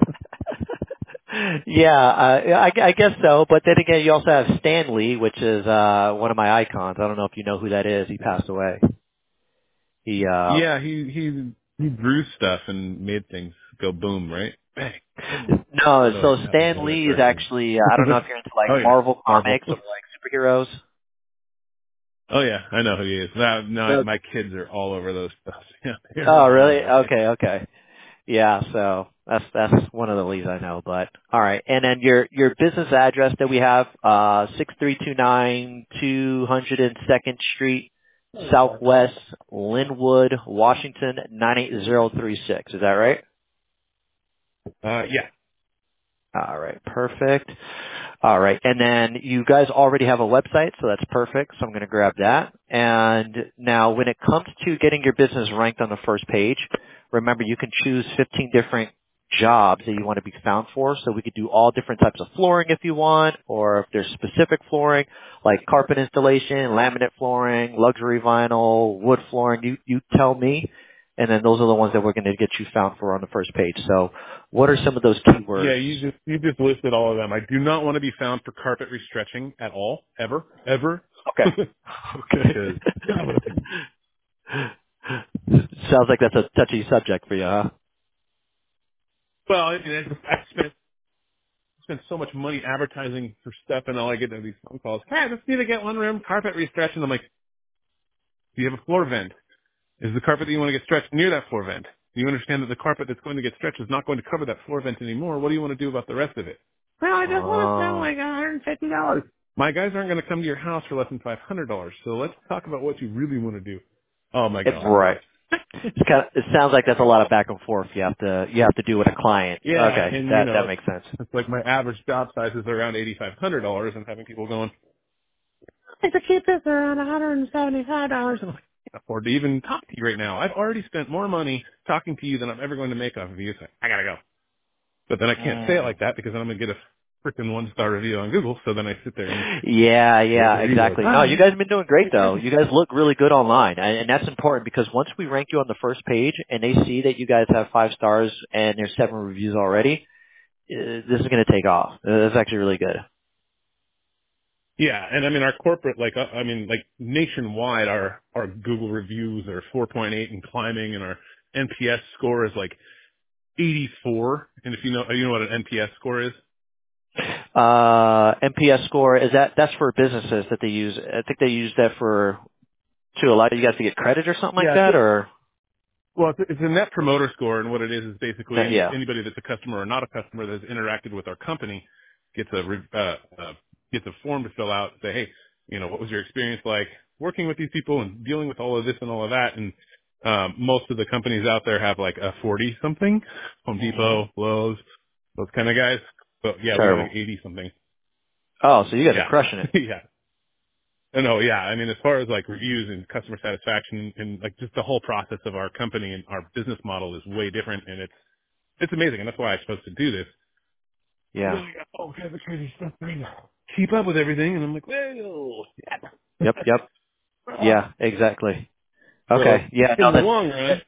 Speaker 3: Yeah, uh, I, I guess so. But then again, you also have Stan Lee, which is uh, one of my icons. I don't know if you know who that is. He passed away. He uh,
Speaker 2: Yeah, he he he drew stuff and made things go boom, right? Bang, boom.
Speaker 3: no.
Speaker 2: Oh
Speaker 3: So
Speaker 2: wait, that was
Speaker 3: Stan
Speaker 2: another
Speaker 3: Lee is
Speaker 2: person.
Speaker 3: actually. Uh, I don't know if you're into like
Speaker 2: oh yeah,
Speaker 3: Marvel
Speaker 2: Marvel.
Speaker 3: comics or like superheroes.
Speaker 2: Oh yeah, I know who he is. Now, now
Speaker 3: No.
Speaker 2: my kids are all over those stuff. Yeah, they're
Speaker 3: Oh,
Speaker 2: all
Speaker 3: really?
Speaker 2: over it.
Speaker 3: Okay, okay. Yeah, so that's that's one of the leads I know. But all right, and then your your business address that we have, uh, six three two nine two hundred and second Street, Southwest Linwood, Washington nine eight zero three six. Is that right?
Speaker 2: Uh, yeah,
Speaker 3: All right, perfect. All right, and then you guys already have a website, so that's perfect. So I'm going to grab that. And now, when it comes to getting your business ranked on the first page, remember you can choose fifteen different jobs that you want to be found for. So we could do all different types of flooring if you want, or if there's specific flooring like carpet installation, laminate flooring, luxury vinyl, wood flooring. You you tell me, and then those are the ones that we're going to get you found for on the first page. So, what are some of those
Speaker 2: yeah.
Speaker 3: keywords?
Speaker 2: You just you just listed all of them. I do not want to be found for carpet restretching at all, ever, ever.
Speaker 3: Okay.
Speaker 2: Because
Speaker 3: Okay.
Speaker 2: God, what a pain.
Speaker 3: Sounds like that's a touchy subject for you, huh?
Speaker 2: Well, I, mean, I I spent spent so much money advertising for stuff, and all I get are these phone calls. Hey, I just need to get one room carpet restretched, and I'm like, do you have a floor vent? Is the carpet that you want to get stretched near that floor vent? Do you understand that the carpet that's going to get stretched is not going to cover that floor vent anymore? What do you want to do about the rest of it? Well, I just want to spend
Speaker 3: Oh,
Speaker 2: like one hundred fifty dollars. My guys aren't going to come to your house for less than five hundred dollars. So let's talk about what you really want to do. Oh my
Speaker 3: it,
Speaker 2: God.
Speaker 3: right. It's kind of, it sounds like that's a lot of back and forth. You have to you have to do with a client.
Speaker 2: Yeah,
Speaker 3: Okay,
Speaker 2: and you
Speaker 3: that
Speaker 2: know,
Speaker 3: that
Speaker 2: it's,
Speaker 3: makes sense.
Speaker 2: it's like my average job size is around eighty-five hundred dollars, and having people going, I could keep this around one hundred seventy-five dollars. I'm like, I can't afford to even talk to you right now. I've already spent more money talking to you than I'm ever going to make off of you. So I gotta go. But then I can't say it
Speaker 3: Mm.
Speaker 2: like that because then I'm gonna get a freaking one star review on Google. So then I sit there and
Speaker 3: Yeah,
Speaker 2: raise
Speaker 3: yeah,
Speaker 2: their egos.
Speaker 3: exactly. No, you
Speaker 2: Hi.
Speaker 3: guys have been doing great though. You guys look really good online, and, and that's important because once we rank you on the first page and they see that you guys have five stars and there's seven reviews already, uh, this is going to take off. Uh, That's actually really good.
Speaker 2: Yeah, and I mean our corporate, like uh, I mean, like nationwide, our our Google reviews are four point eight and climbing, and our N P S score is like eighty-four. And if you know, you know what an N P S score is?
Speaker 3: Uh, N P S score, is that, that's for businesses that they use. I think they use that for, to allow you guys to get credit or something like
Speaker 2: Yeah, it's
Speaker 3: that,
Speaker 2: a,
Speaker 3: or?
Speaker 2: well, it's a, it's a net promoter score, and what it is is basically
Speaker 3: No,
Speaker 2: any,
Speaker 3: yeah.
Speaker 2: anybody that's a customer or not a customer that has interacted with our company gets a re- uh, uh, gets a form to fill out. Say, hey, you know, what was your experience like working with these people and dealing with all of this and all of that, and Um, most of the companies out there have like a forty something, Home Depot, Lowe's, those kind of guys. But yeah, we got
Speaker 3: Terrible.
Speaker 2: like eighty something.
Speaker 3: Oh, so you guys are
Speaker 2: Yeah.
Speaker 3: crushing it.
Speaker 2: yeah. Uh, No, yeah. I mean, as far as like reviews and customer satisfaction and like just the whole process of our company and our business model is way different, and it's it's amazing, and that's why I'm supposed to do this. And then
Speaker 3: Yeah.
Speaker 2: I got all kinds of crazy stuff trying to keep up with everything, and I'm like, well, yeah.
Speaker 3: Yep. Yep. Yeah. Exactly.
Speaker 2: So
Speaker 3: Okay. Yeah.
Speaker 2: in
Speaker 3: No,
Speaker 2: the
Speaker 3: that's
Speaker 2: long run,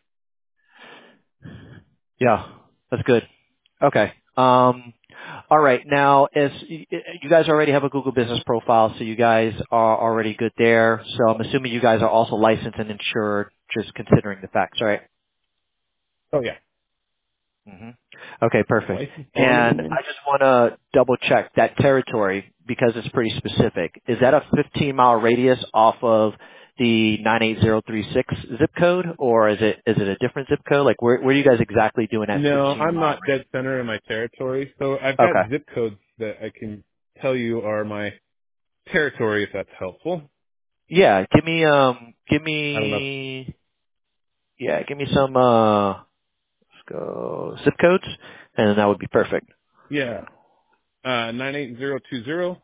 Speaker 3: yeah. That's good. Okay. Um. All right. Now, as y- y- you guys already have a Google Business Profile, so you guys are already good there. So I'm assuming you guys are also licensed and insured, just considering the facts, right?
Speaker 2: oh yeah,
Speaker 3: hmm Okay, perfect.
Speaker 2: license
Speaker 3: And
Speaker 2: bonded.
Speaker 3: I just want to double check that territory because it's pretty specific. Is that a fifteen mile radius off of the nine eight zero three six zip code, or is it is it a different zip code? Like, where where are you guys exactly doing that
Speaker 2: No,
Speaker 3: fifteen
Speaker 2: I'm
Speaker 3: mile
Speaker 2: not dead center in my territory, so I've
Speaker 3: radius?
Speaker 2: got
Speaker 3: Okay.
Speaker 2: zip codes that I can tell you are my territory if that's helpful.
Speaker 3: Yeah, give me um, give
Speaker 2: I don't know.
Speaker 3: me yeah, give me some uh, let's go zip codes, and that would be perfect.
Speaker 2: Yeah, uh, nine eight zero two zero,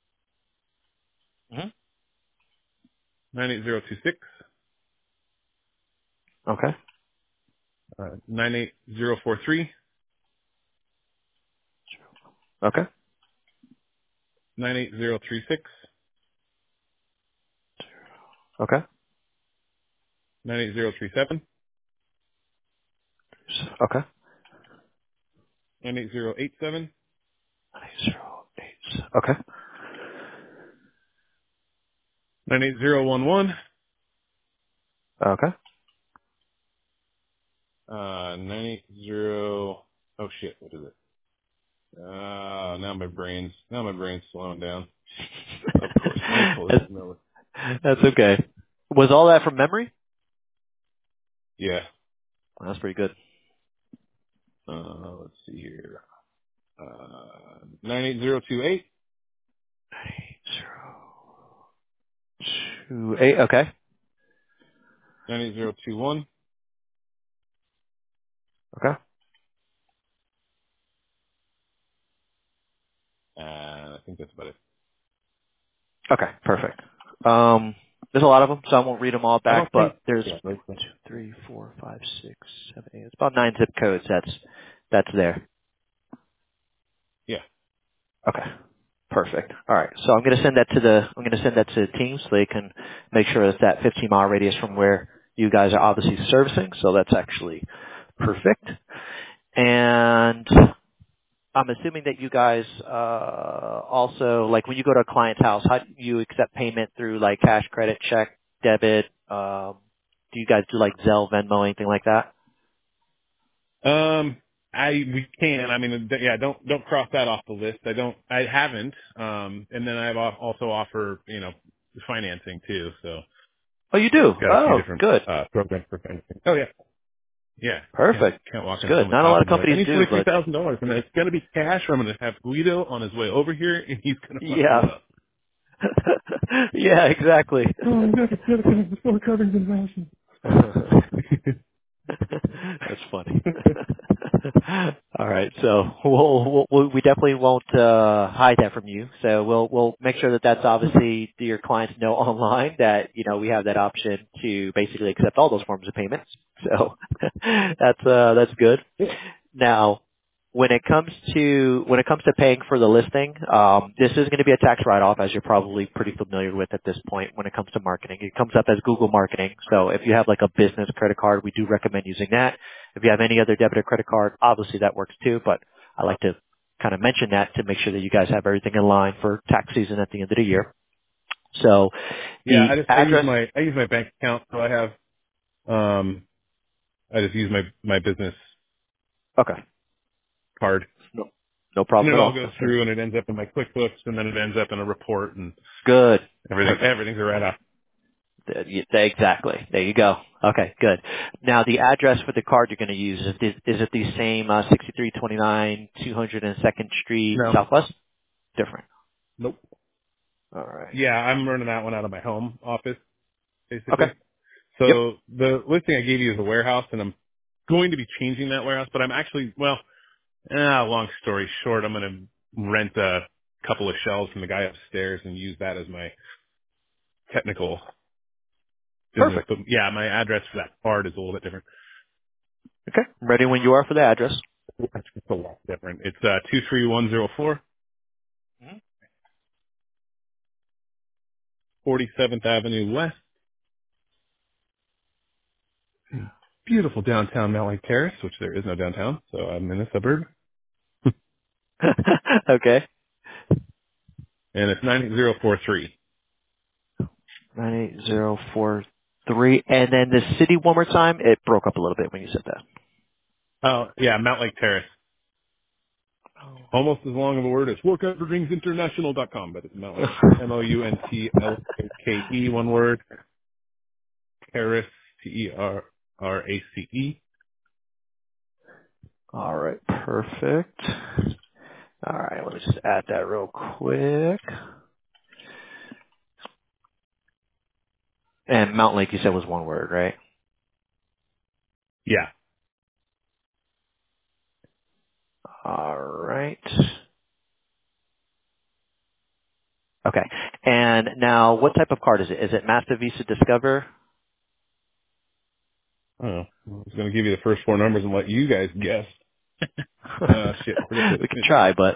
Speaker 3: hmm
Speaker 2: nine eight zero two six,
Speaker 3: Okay.
Speaker 2: uh, nine eight zero four three,
Speaker 3: Okay.
Speaker 2: nine eight zero three six,
Speaker 3: Okay.
Speaker 2: nine eight zero three seven,
Speaker 3: Okay.
Speaker 2: nine eight zero eight seven,
Speaker 3: Zero eight. Okay.
Speaker 2: nine eight zero one one,
Speaker 3: Okay.
Speaker 2: uh, nine eight zero. Oh shit, what is it? Uh, now my brain's now my brain's slowing down. Of course, let me pull this
Speaker 3: that's,
Speaker 2: email.
Speaker 3: that's okay. Was all that from memory?
Speaker 2: Yeah.
Speaker 3: Well, that's pretty good.
Speaker 2: Uh, let's see here. Uh, nine eight zero two eight,
Speaker 3: Zero two eight. Okay.
Speaker 2: nine eight zero two one,
Speaker 3: Okay.
Speaker 2: and I think that's about it.
Speaker 3: Okay. Perfect. Um, there's a lot of them, so I won't read them all
Speaker 2: I
Speaker 3: back.
Speaker 2: don't think.
Speaker 3: But there's
Speaker 2: Yeah. That's,
Speaker 3: one, two, three, four, five, six, seven, eight. It's about nine zip codes. That's that's there.
Speaker 2: yeah.
Speaker 3: Okay. Perfect. All right. So I'm going to send that to the I'm going to send that to the team so they can make sure it's that fifteen mile radius from where you guys are obviously servicing. So that's actually perfect. And I'm assuming that you guys uh also, like, when you go to a client's house, how do you accept payment through, like, cash, credit, check, debit? Um, do you guys do like Zelle, Venmo, anything like that?
Speaker 2: Um, I we can. I mean, th- yeah. Don't don't cross that off the list. I don't. I haven't. Um, and then I've al- also offer you know financing too. So
Speaker 3: Oh, you do?
Speaker 2: got a few
Speaker 3: Oh,
Speaker 2: different
Speaker 3: good.
Speaker 2: uh programs for financing. Oh yeah. Yeah. Can't
Speaker 3: Perfect.
Speaker 2: can't walk
Speaker 3: It's
Speaker 2: into
Speaker 3: good.
Speaker 2: someone's
Speaker 3: Not a
Speaker 2: house
Speaker 3: lot of
Speaker 2: and be like, I
Speaker 3: companies
Speaker 2: need
Speaker 3: do,
Speaker 2: twenty three
Speaker 3: but
Speaker 2: thousand dollars, and it's gonna be cash, or I'm gonna have Guido on his way over here, and he's gonna fuck you
Speaker 3: yeah.
Speaker 2: up.
Speaker 3: yeah, exactly.
Speaker 2: Oh, you gotta get it before covering the
Speaker 3: That's funny. All right, so we'll, we'll we definitely won't uh, hide that from you. So we'll we'll make sure that that's obviously your clients know online that you know we have that option to basically accept all those forms of payments. So that's uh, that's good. Now, when it comes to when it comes to paying for the listing, um, this is going to be a tax write-off, as you're probably pretty familiar with at this point. When it comes to marketing, it comes up as Google Marketing. So if you have like a business credit card, we do recommend using that. If you have any other debit or credit card, obviously that works too. But I like to kind of mention that to make sure that you guys have everything in line for tax season at the end of the year. So
Speaker 2: Yeah,
Speaker 3: the
Speaker 2: I just I use
Speaker 3: address.
Speaker 2: my I use my bank account, so I have um I just use my my business
Speaker 3: Okay,
Speaker 2: card,
Speaker 3: no, no
Speaker 2: and
Speaker 3: problem
Speaker 2: it
Speaker 3: at
Speaker 2: all
Speaker 3: all.
Speaker 2: goes
Speaker 3: That's
Speaker 2: through, and it ends up in my QuickBooks, and then it ends up in a report, and
Speaker 3: good.
Speaker 2: everything
Speaker 3: Perfect.
Speaker 2: everything's a write off.
Speaker 3: Th- y- Exactly. There you go. Okay, good. Now, the address for the card you're going to use, is it, is it the same uh, sixty-three twenty-nine two hundred second Street
Speaker 2: No,
Speaker 3: Southwest? Different.
Speaker 2: nope.
Speaker 3: All right.
Speaker 2: Yeah, I'm running that one out of my home office,
Speaker 3: Okay.
Speaker 2: basically.
Speaker 3: Yep.
Speaker 2: So the listing I gave you is a warehouse, and I'm going to be changing that warehouse, but I'm actually, well, ah, long story short, I'm going to rent a couple of shelves from the guy upstairs and use that as my technical business.
Speaker 3: Perfect.
Speaker 2: But yeah, my address for that part is a little bit different.
Speaker 3: Okay. I'm ready when you are for the address.
Speaker 2: It's a lot different. It's uh, two three one zero four,
Speaker 3: Mhm.
Speaker 2: forty-seventh Avenue West. Beautiful downtown Mount Lake Terrace, which there is no downtown, so I'm in a suburb.
Speaker 3: Okay.
Speaker 2: And it's nine eight zero four three.
Speaker 3: nine eight zero four three. And then the city one more time. It broke up a little bit when you said that.
Speaker 2: Oh, yeah, Mount Lake Terrace. Almost as long of a word as work evergreens international dot com, but it's Mount Lake. M O U N T L A K E, one word. Terrace, T E R R A C E.
Speaker 3: All right. Perfect. All right. Let me just add that real quick. And Mountain Lake, you said was one word, right?
Speaker 2: Yeah.
Speaker 3: All right. Okay. And now, what type of card is it? Is it Master, Visa, Discover?
Speaker 2: I don't know. I was going to give you the first four numbers and let you guys guess. Uh, shit. I forget
Speaker 3: We
Speaker 2: the,
Speaker 3: can try, but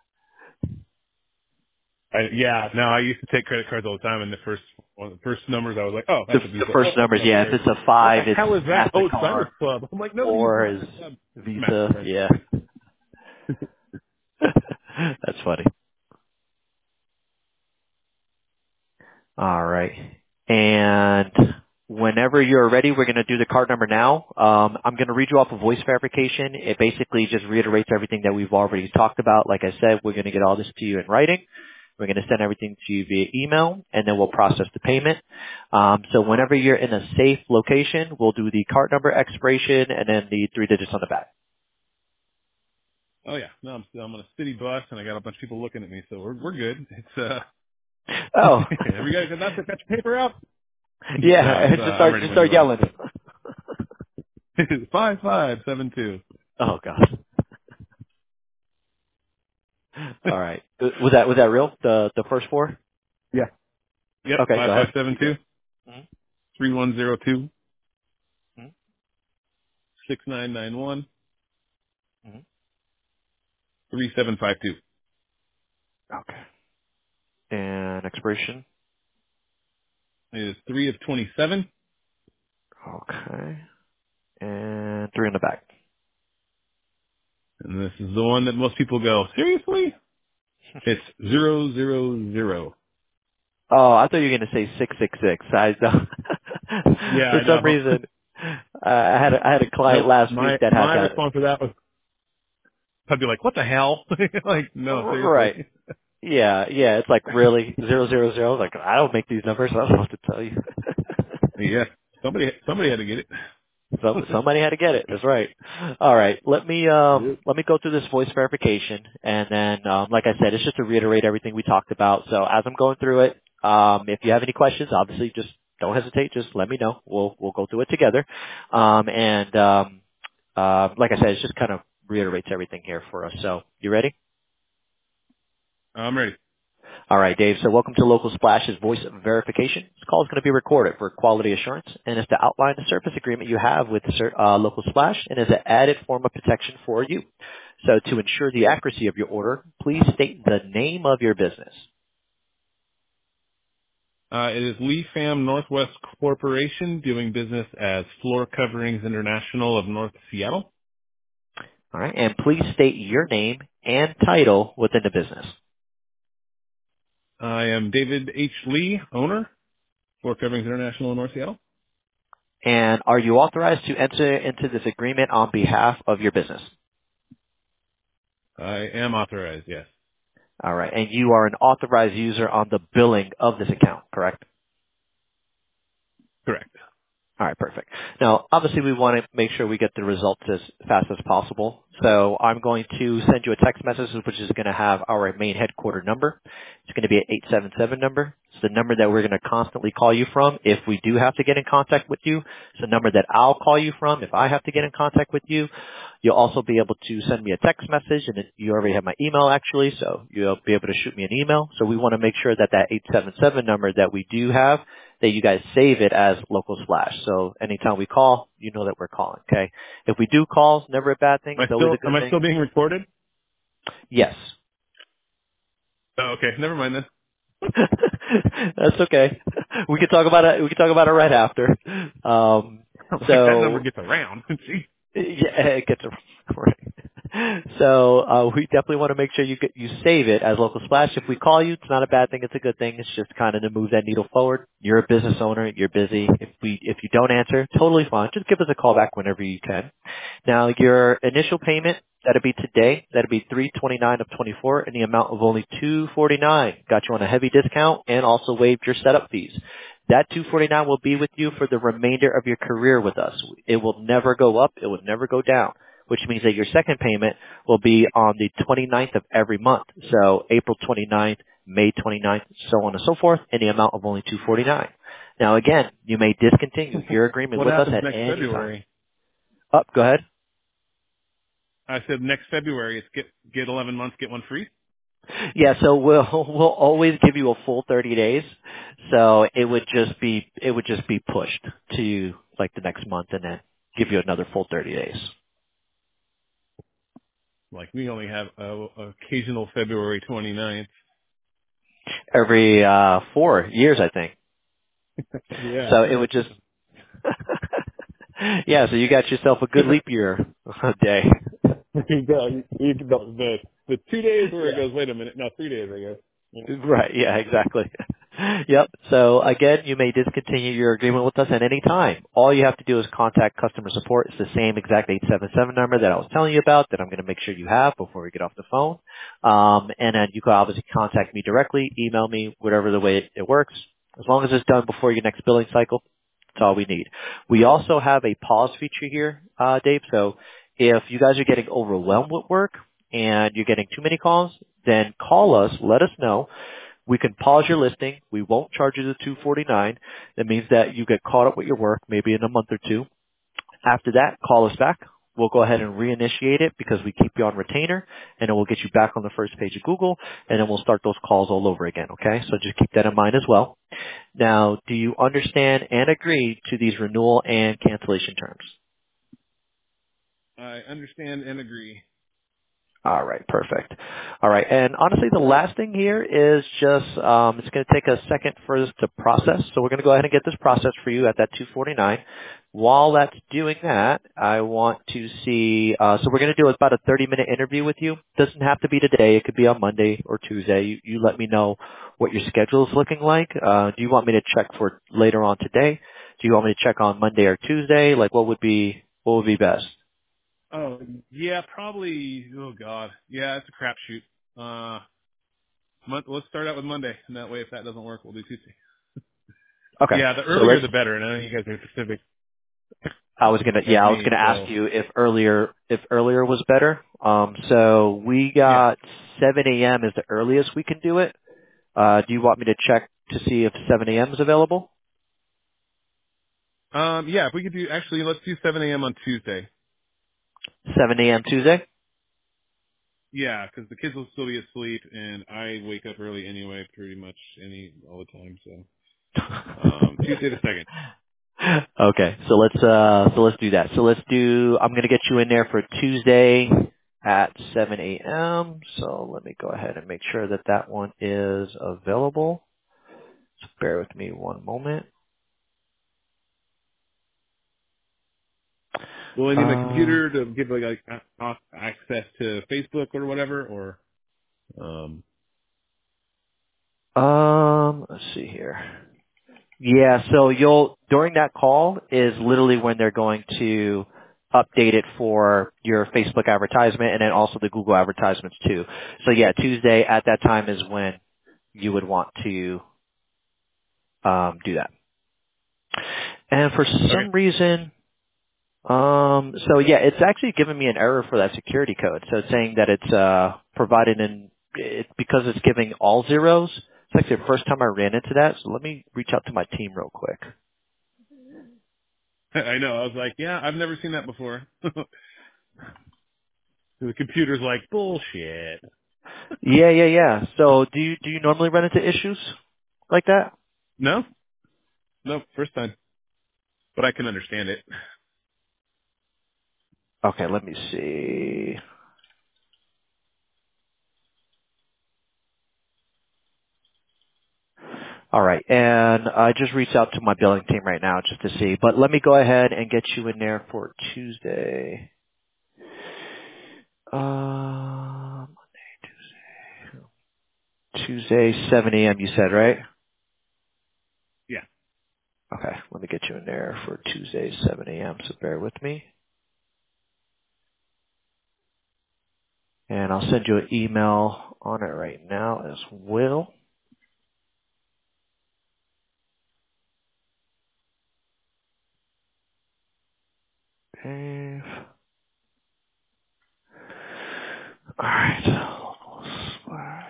Speaker 2: I, yeah, no, I used to take credit cards all the time, and the first one of the first numbers I was like, oh,
Speaker 3: the,
Speaker 2: that's a
Speaker 3: the
Speaker 2: Visa. Oh,
Speaker 3: first
Speaker 2: that's
Speaker 3: numbers,
Speaker 2: another
Speaker 3: yeah. If
Speaker 2: card.
Speaker 3: it's a
Speaker 2: What the
Speaker 3: five, it's
Speaker 2: hell is that? Oh, it's
Speaker 3: Mastercard.
Speaker 2: Diners Club. I'm like, nobody uses
Speaker 3: Four is
Speaker 2: Diners Club.
Speaker 3: Visa.
Speaker 2: MasterCard.
Speaker 3: Yeah. That's funny. All right. And whenever you're ready, we're going to do the card number now. Um, I'm going to read you off a voice verification. It basically just reiterates everything that we've already talked about. Like I said, we're going to get all this to you in writing. We're going to send everything to you via email, and then we'll process the payment. Um, so whenever you're in a safe location, we'll do the card number, expiration, and then the three digits on the back.
Speaker 2: Oh yeah, no, I'm I'm on a city bus, and I got a bunch of people looking at me, so we're we're good. It's uh,
Speaker 3: Oh,
Speaker 2: have you guys got that? Got your paper out? no,
Speaker 3: yeah.
Speaker 2: it's uh,
Speaker 3: Just
Speaker 2: I'm
Speaker 3: start,
Speaker 2: ready
Speaker 3: just
Speaker 2: when you're
Speaker 3: start
Speaker 2: ready.
Speaker 3: yelling.
Speaker 2: five five seven two.
Speaker 3: Oh God. All right. Was that was that real? The the first four?
Speaker 2: Yeah. Yep.
Speaker 3: Okay,
Speaker 2: Five
Speaker 3: go
Speaker 2: five
Speaker 3: ahead.
Speaker 2: seven two
Speaker 3: Mm-hmm.
Speaker 2: three one zero two six nine nine one
Speaker 3: Mm-hmm.
Speaker 2: three seven five two.
Speaker 3: Okay. And expiration.
Speaker 2: It is three of twenty seven.
Speaker 3: Okay. And three in the back.
Speaker 2: And this is the one that most people go, seriously? It's zero zero zero.
Speaker 3: Oh, I thought you were gonna say six six six. I
Speaker 2: Yeah,
Speaker 3: for
Speaker 2: I
Speaker 3: some
Speaker 2: know.
Speaker 3: reason, uh, I had a, I had a client
Speaker 2: Nope.
Speaker 3: last week
Speaker 2: My
Speaker 3: that had
Speaker 2: my
Speaker 3: that.
Speaker 2: response to that was, I'd be like, what the hell? like, no,
Speaker 3: Right.
Speaker 2: seriously.
Speaker 3: Yeah, yeah. It's like really zero zero zero. Like I don't make these numbers. I don't know what to tell you.
Speaker 2: Yeah. Somebody somebody had to get it.
Speaker 3: So somebody had to get it. That's right. All right. Let me um
Speaker 2: Yep.
Speaker 3: let me go through this voice verification, and then um, like I said, it's just to reiterate everything we talked about. So as I'm going through it, um, if you have any questions, obviously just don't hesitate. Just let me know. We'll we'll go through it together. Um, and um, uh, like I said, it's just kind of reiterates everything here for us. So you ready?
Speaker 2: I'm ready.
Speaker 3: All right, Dave. So welcome to Local Splash's voice verification. This call is going to be recorded for quality assurance and is to outline the service agreement you have with Cer- uh, Local Splash and is an added form of protection for you. So to ensure the accuracy of your order, please state the name of your business.
Speaker 2: Uh, it is Lee Pham Northwest Corporation, doing business as Floor Coverings International of North Seattle.
Speaker 3: All right, and please state your name and title within the business.
Speaker 2: I am David H. Lee, owner, Floor Coverings International of North Seattle.
Speaker 3: And are you authorized to enter into this agreement on behalf of your business?
Speaker 2: I am authorized, yes.
Speaker 3: All right, and you are an authorized user on the billing of this account, correct?
Speaker 2: Correct.
Speaker 3: All right, perfect. Now, obviously, we want to make sure we get the results as fast as possible. So I'm going to send you a text message, which is going to have our main headquarter number. It's going to be an eight seven seven number. It's the number that we're going to constantly call you from if we do have to get in contact with you. It's the number that I'll call you from if I have to get in contact with you. You'll also be able to send me a text message, and it, you already have my email, actually, so you'll be able to shoot me an email. So we want to make sure that that eight seven seven number that we do have, that you guys save it as local slash. So anytime we call, you know that we're calling, okay? If we do call, it's never a bad thing.
Speaker 2: Am
Speaker 3: It's
Speaker 2: I
Speaker 3: always
Speaker 2: still
Speaker 3: a good
Speaker 2: am I
Speaker 3: thing.
Speaker 2: still being recorded?
Speaker 3: Yes.
Speaker 2: Oh, okay, never mind then.
Speaker 3: That's okay. We can talk about it. We can talk about it right after. Um,
Speaker 2: Like that number
Speaker 3: so
Speaker 2: gets around. Gee.
Speaker 3: yeah, it gets right. So uh, we definitely want to make sure you get, you save it as local splash. If we call you, it's not a bad thing. It's a good thing. It's just kind of to move that needle forward. You're a business owner. You're busy. If we if you don't answer, totally fine. Just give us a call back whenever you can. Now, your initial payment, that'll be today. That'll be three twenty nine of twenty four, in the amount of only two forty nine. Got you on a heavy discount and also waived your setup fees. That two forty nine will be with you for the remainder of your career with us. It will never go up. It will never go down, which means that your second payment will be on the twenty ninth of every month. So April twenty ninth, May twenty ninth, so on and so forth, in the amount of only two forty nine. Now, again, you may discontinue your agreement
Speaker 2: What
Speaker 3: with us
Speaker 2: happens
Speaker 3: at
Speaker 2: next
Speaker 3: any time.
Speaker 2: February?
Speaker 3: Up, go ahead.
Speaker 2: I said next February it's get get eleven months, get one free.
Speaker 3: Yeah, so we'll we'll always give you a full thirty days. So it would just be it would just be pushed to like the next month, and then give you another full thirty days.
Speaker 2: Like we only have a, a occasional February twenty-ninth.
Speaker 3: Every uh four years, I think.
Speaker 2: Yeah.
Speaker 3: So it would just yeah. So you got yourself a good leap year day.
Speaker 2: you go. You, you, the, the the two days where it
Speaker 3: Yeah.
Speaker 2: goes. Wait a minute. No, three days. I guess. Yeah.
Speaker 3: Right. Yeah, exactly. Yep. So again, you may discontinue your agreement with us at any time. All you have to do is contact customer support. It's the same exact eight seven seven number that I was telling you about that I'm going to make sure you have before we get off the phone. Um, and then you can obviously contact me directly, email me, whatever the way it, it works. As long as it's done before your next billing cycle, that's all we need. We also have a pause feature here, uh, Dave. So if you guys are getting overwhelmed with work and you're getting too many calls, then call us, let us know. We can pause your listing. We won't charge you the two forty-nine. That means that you get caught up with your work maybe in a month or two. After that, call us back. We'll go ahead and reinitiate it because we keep you on retainer, and then we'll get you back on the first page of Google, and then we'll start those calls all over again, okay? So just keep that in mind as well. Now, do you understand and agree to these renewal and cancellation terms?
Speaker 2: I understand and agree.
Speaker 3: All right, perfect. All right, and honestly, the last thing here is just um, it's going to take a second for us to process. So we're going to go ahead and get this processed for you at that two forty-nine. While that's doing that, I want to see. Uh, so we're going to do about a thirty-minute interview with you. Doesn't have to be today. It could be on Monday or Tuesday. You, you let me know what your schedule is looking like. Uh, do you want me to check for later on today? Do you want me to check on Monday or Tuesday? Like, what would be what would be best?
Speaker 2: Oh yeah, probably. Oh God, yeah, it's a crapshoot. Uh, mon- let's start out with Monday, and that way, if that doesn't work, we'll do Tuesday.
Speaker 3: Okay,
Speaker 2: Yeah, the
Speaker 3: so
Speaker 2: earlier
Speaker 3: let's.
Speaker 2: the better, and I know you guys are Pacific
Speaker 3: I was gonna,
Speaker 2: like
Speaker 3: yeah, I was
Speaker 2: me,
Speaker 3: gonna ask
Speaker 2: so
Speaker 3: you if earlier, if earlier was better. Um, so we
Speaker 2: yeah.
Speaker 3: got seven a.m. is the earliest we can do it. Uh, do you want me to check to see if seven a.m. is available?
Speaker 2: Um, yeah, if we could do actually, let's do seven a.m. on Tuesday.
Speaker 3: seven a.m. Tuesday?
Speaker 2: Yeah, 'cause the kids will still be asleep, and I wake up early anyway, pretty much any all the time. So um, Tuesday the second.
Speaker 3: Okay, so let's, uh, so let's do that. So let's do, I'm gonna get you in there for Tuesday at seven a.m. So let me go ahead and make sure that that one is available. So bear with me one moment.
Speaker 2: Will I need my
Speaker 3: Uh,
Speaker 2: computer to give like, like a- access to Facebook or whatever, or um,
Speaker 3: Um, let's see here. Yeah, so you'll, during that call is literally when they're going to update it for your Facebook advertisement and then also the Google advertisements too. So yeah, Tuesday at that time is when you would want to um, do that. And for
Speaker 2: Okay.
Speaker 3: some reason, um, so yeah, it's actually giving me an error for that security code. So it's saying that it's uh, provided in it, because it's giving all zeros. It's actually the first time I ran into that. So let me reach out to my team real quick.
Speaker 2: I know. I was like, yeah, I've never seen that before. The computer's like, bullshit.
Speaker 3: Yeah, yeah, yeah. So do you do you normally run into issues like that?
Speaker 2: No, no, first time, but I can understand it.
Speaker 3: Okay, let me see. All right, and I just reached out to my billing team right now just to see. But let me go ahead and get you in there for Tuesday. Um, Tuesday, seven a.m. You said, right?
Speaker 2: Yeah.
Speaker 3: Okay, let me get you in there for Tuesday, seven a.m. So bear with me, and I'll send you an email on it right now as well. Okay. All right. Slash.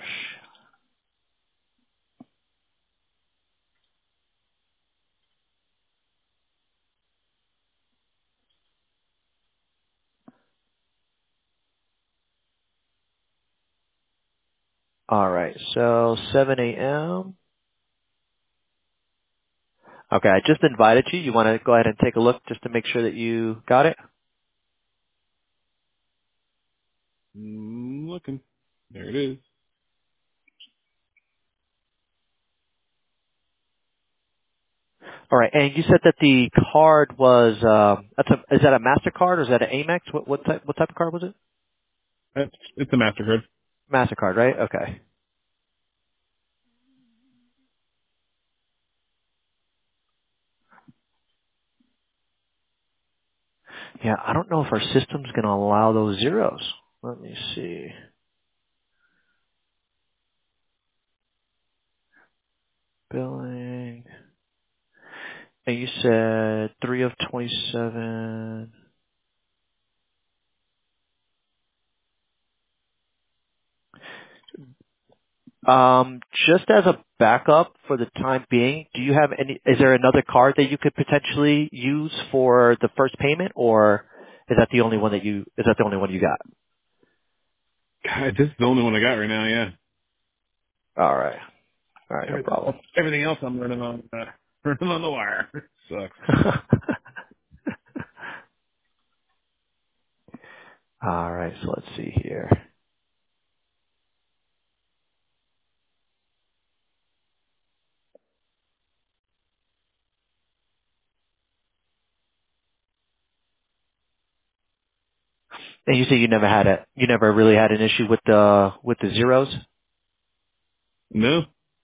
Speaker 3: All right. So seven a.m. Okay, I just invited you. You want to go ahead and take a look just to make sure that you got it?
Speaker 2: Mm, looking. There it is.
Speaker 3: All right. And you said that the card was um that's a is that a Mastercard or is that an Amex? What what type what type of card was it?
Speaker 2: It's, it's a MasterCard.
Speaker 3: Mastercard, right? Okay. Yeah, I don't know if our system's going to allow those zeros. Let me see. Billing. And you said three of twenty-seven. Um, just as a backup for the time being, do you have any, is there another card that you could potentially use for the first payment, or is that the only one that you, is that the only one you got?
Speaker 2: God, this is the only one I got right now. Yeah.
Speaker 3: All right. All right, no
Speaker 2: Everything
Speaker 3: problem.
Speaker 2: else, everything else I'm running on, uh, running on the wire. Sucks.
Speaker 3: All right, so let's see here. And you say you never had a, you never really had an issue with the, with the zeros?
Speaker 2: No.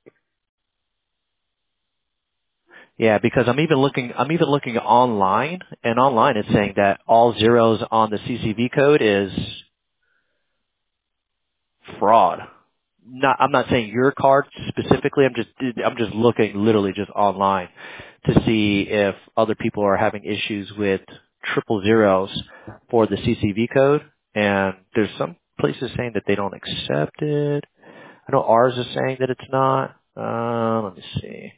Speaker 3: Yeah, because I'm even looking, I'm even looking online, and online it's saying that all zeros on the C C V code is fraud. Not, I'm not saying your card specifically. I'm just, I'm just looking literally just online to see if other people are having issues with triple zeros for the C C V code. And there's some places saying that they don't accept it. I know ours is saying that it's not. Uh, let me see.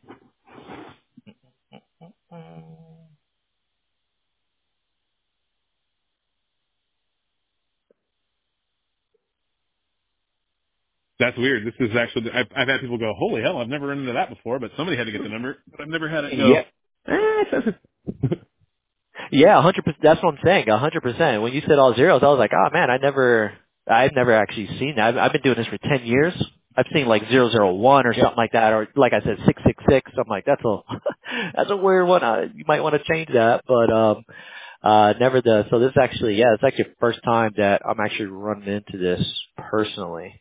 Speaker 2: That's weird. This is actually, I've, I've had people go, holy hell, I've never run into that before, but somebody had to get the number, but I've never had it go,
Speaker 3: Yeah.
Speaker 2: eh, it says it.
Speaker 3: Yeah, a hundred percent. That's what I'm saying. A hundred percent. When you said all zeros, I was like, oh man, I never, I've never actually seen that. I've, I've been doing this for ten years. I've seen like zero zero one or
Speaker 2: Yeah.
Speaker 3: something like that, or like I said, six six six. I'm like, that's a, that's a weird one. Uh, you might want to change that, but um, uh, never does. So this actually, yeah, it's actually the first time that I'm actually running into this personally.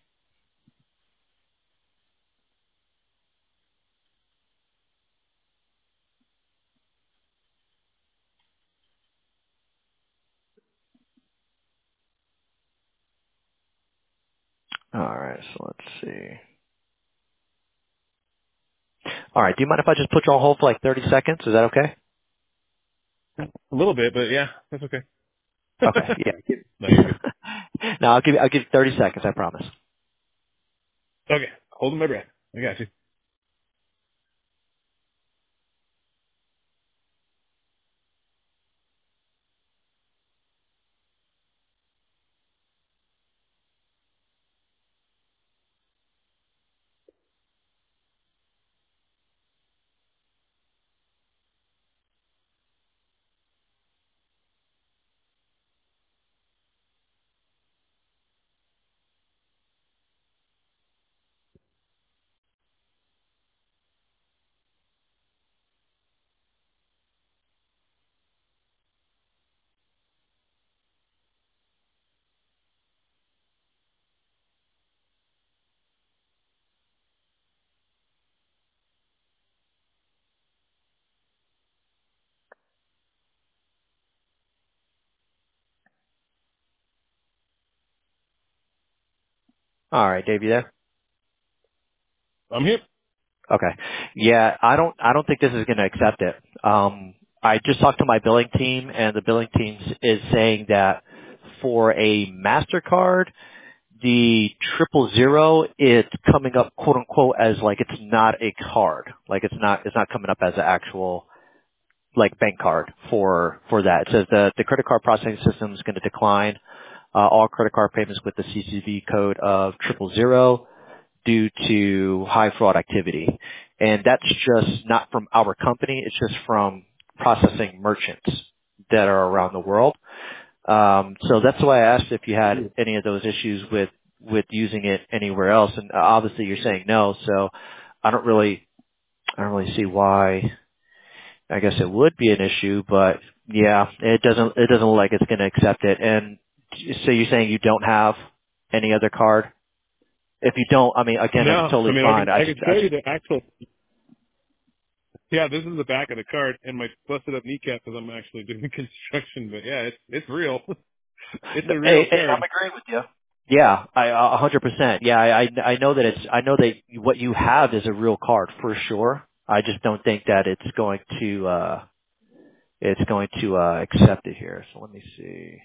Speaker 3: All right, so let's see. All right, do you mind if I just put you on hold for like thirty seconds? Is that okay?
Speaker 2: A little bit, but yeah, that's okay.
Speaker 3: Okay. Yeah.
Speaker 2: No, you're good.
Speaker 3: No, I'll give you, I'll give you thirty seconds. I promise.
Speaker 2: Okay, holding my breath. I got you.
Speaker 3: All right, Dave, you there?
Speaker 2: I'm here.
Speaker 3: Okay. Yeah, I don't I don't think this is going to accept it. Um, I just talked to my billing team, and the billing team is saying that for a Mastercard, the triple zero, it's coming up quote unquote as like it's not a card, like it's not it's not coming up as an actual like bank card for for that. It says the the credit card processing system is going to decline uh, all credit card payments with the C C V code of triple zero due to high fraud activity. And that's just not from our company, it's just from processing merchants that are around the world. Um, so that's why I asked if you had any of those issues with, with using it anywhere else. And obviously you're saying no, so I don't really, I don't really see why. I guess it would be an issue, but yeah, it doesn't, it doesn't look like it's going to accept it. And so you're saying you don't have any other card? If you don't, I mean, again,
Speaker 2: No,
Speaker 3: that's
Speaker 2: I
Speaker 3: totally
Speaker 2: mean I
Speaker 3: fine.
Speaker 2: can
Speaker 3: I
Speaker 2: I
Speaker 3: just,
Speaker 2: can
Speaker 3: I
Speaker 2: show
Speaker 3: just
Speaker 2: you the actual. Yeah, this is the back of the card and my busted up kneecap because I'm actually doing construction. But yeah, it's it's real. It's
Speaker 3: no,
Speaker 2: a real
Speaker 3: hey, hey,
Speaker 2: card.
Speaker 3: I'm agreeing with you. Yeah, I a hundred percent. Yeah, I, I I know that it's I know that what you have is a real card for sure. I just don't think that it's going to uh it's going to uh accept it here. So let me see.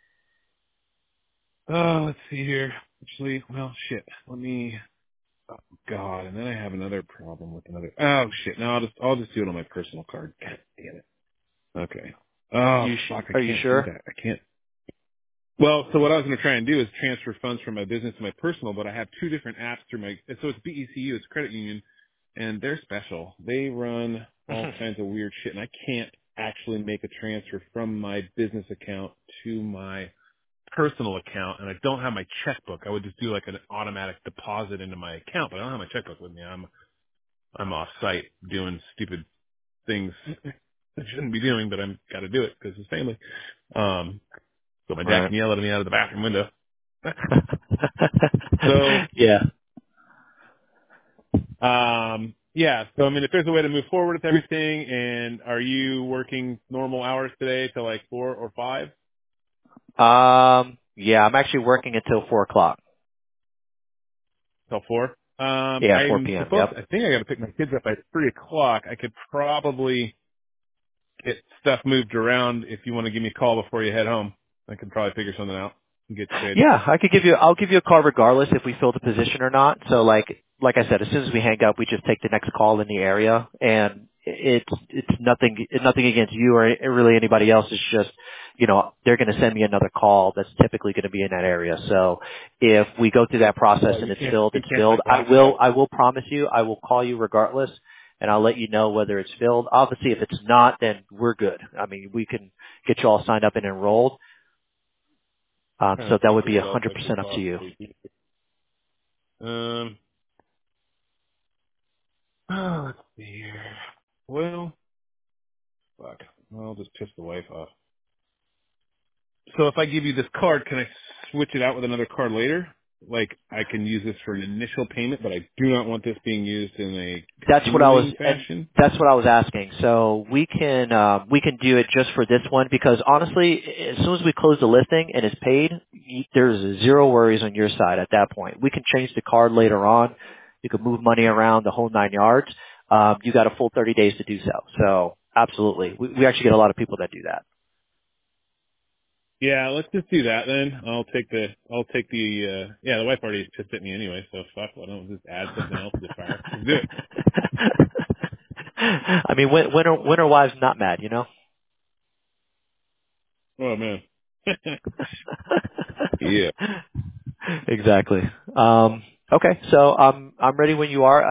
Speaker 2: Oh, let's see here. Actually, well, shit. Let me. Oh, God, and then I have another problem with another. Oh shit! No, I'll just I'll just do it on my personal card. God damn it. Okay. Oh
Speaker 3: You sh-
Speaker 2: fuck! I
Speaker 3: are you
Speaker 2: can't do
Speaker 3: sure?
Speaker 2: that. I can't. Well, so what I was going to try and do is transfer funds from my business to my personal, but I have two different apps through my. So it's B E C U, it's credit union, and they're special. They run all kinds of weird shit, and I can't actually make a transfer from my business account to my personal account, and I don't have my checkbook. I would just do like an automatic deposit into my account, but I don't have my checkbook with me. I'm I'm off site doing stupid things I shouldn't be doing, but I'm got to do it because it's family. Um, so my dad
Speaker 3: Right.
Speaker 2: can yell at me out of the bathroom window. So,
Speaker 3: yeah.
Speaker 2: um, yeah. So I mean, if there's a way to move forward with everything, and are you working normal hours today till like four or five
Speaker 3: Um. Yeah, I'm actually working until four o'clock.
Speaker 2: till four? Um,
Speaker 3: Yeah, four
Speaker 2: I'm
Speaker 3: p.m.
Speaker 2: supposed.
Speaker 3: Yep.
Speaker 2: I think I got to pick my kids up by three o'clock. I could probably get stuff moved around if you want to give me a call before you head home. I could probably figure something out and get you paid.
Speaker 3: Yeah, I could give you. I'll give you a call regardless if we fill the position or not. So like, like I said, as soon as we hang up, we just take the next call in the area, and it's it's nothing it's nothing against you or really anybody else. It's just, you know, they're going to send me another call that's typically going to be in that area. So if we go through that process
Speaker 2: Well,
Speaker 3: and
Speaker 2: you
Speaker 3: it's
Speaker 2: can't
Speaker 3: filled,
Speaker 2: you
Speaker 3: it's
Speaker 2: can't
Speaker 3: filled.
Speaker 2: like
Speaker 3: I
Speaker 2: back it
Speaker 3: will
Speaker 2: up.
Speaker 3: I will promise you I will call you regardless, and I'll let you know whether it's filled. Obviously, if it's not, then we're good. I mean, we can get you all signed up and enrolled. Um,
Speaker 2: Trying
Speaker 3: so
Speaker 2: to
Speaker 3: that
Speaker 2: think
Speaker 3: would
Speaker 2: of
Speaker 3: be
Speaker 2: what else I
Speaker 3: one hundred percent
Speaker 2: could
Speaker 3: up to you.
Speaker 2: possibly do. Um, oh, let's see here. Well, fuck. I'll just piss the wife off. So if I give you this card, can I switch it out with another card later? Like I can use this for an initial payment, but I do not want this being used in a
Speaker 3: That's what I was,
Speaker 2: continuing
Speaker 3: and
Speaker 2: fashion.
Speaker 3: that's what I was asking. So we can uh, we can do it just for this one because honestly, as soon as we close the listing and it's paid, y- there's zero worries on your side at that point. We can change the card later on. You can move money around the whole nine yards. Um, you got a full thirty days to do so. So Absolutely. We, we actually get a lot of people that do that.
Speaker 2: Yeah, let's just do that then. I'll take the, I'll take the, uh, yeah, the wife already pissed at me anyway, so fuck, why don't we just add something else to the fire? Let's do it.
Speaker 3: I mean, when, when are, when are wives not mad, you know?
Speaker 2: Oh man. Yeah.
Speaker 3: Exactly. Um, okay, so I'm I'm ready when you are.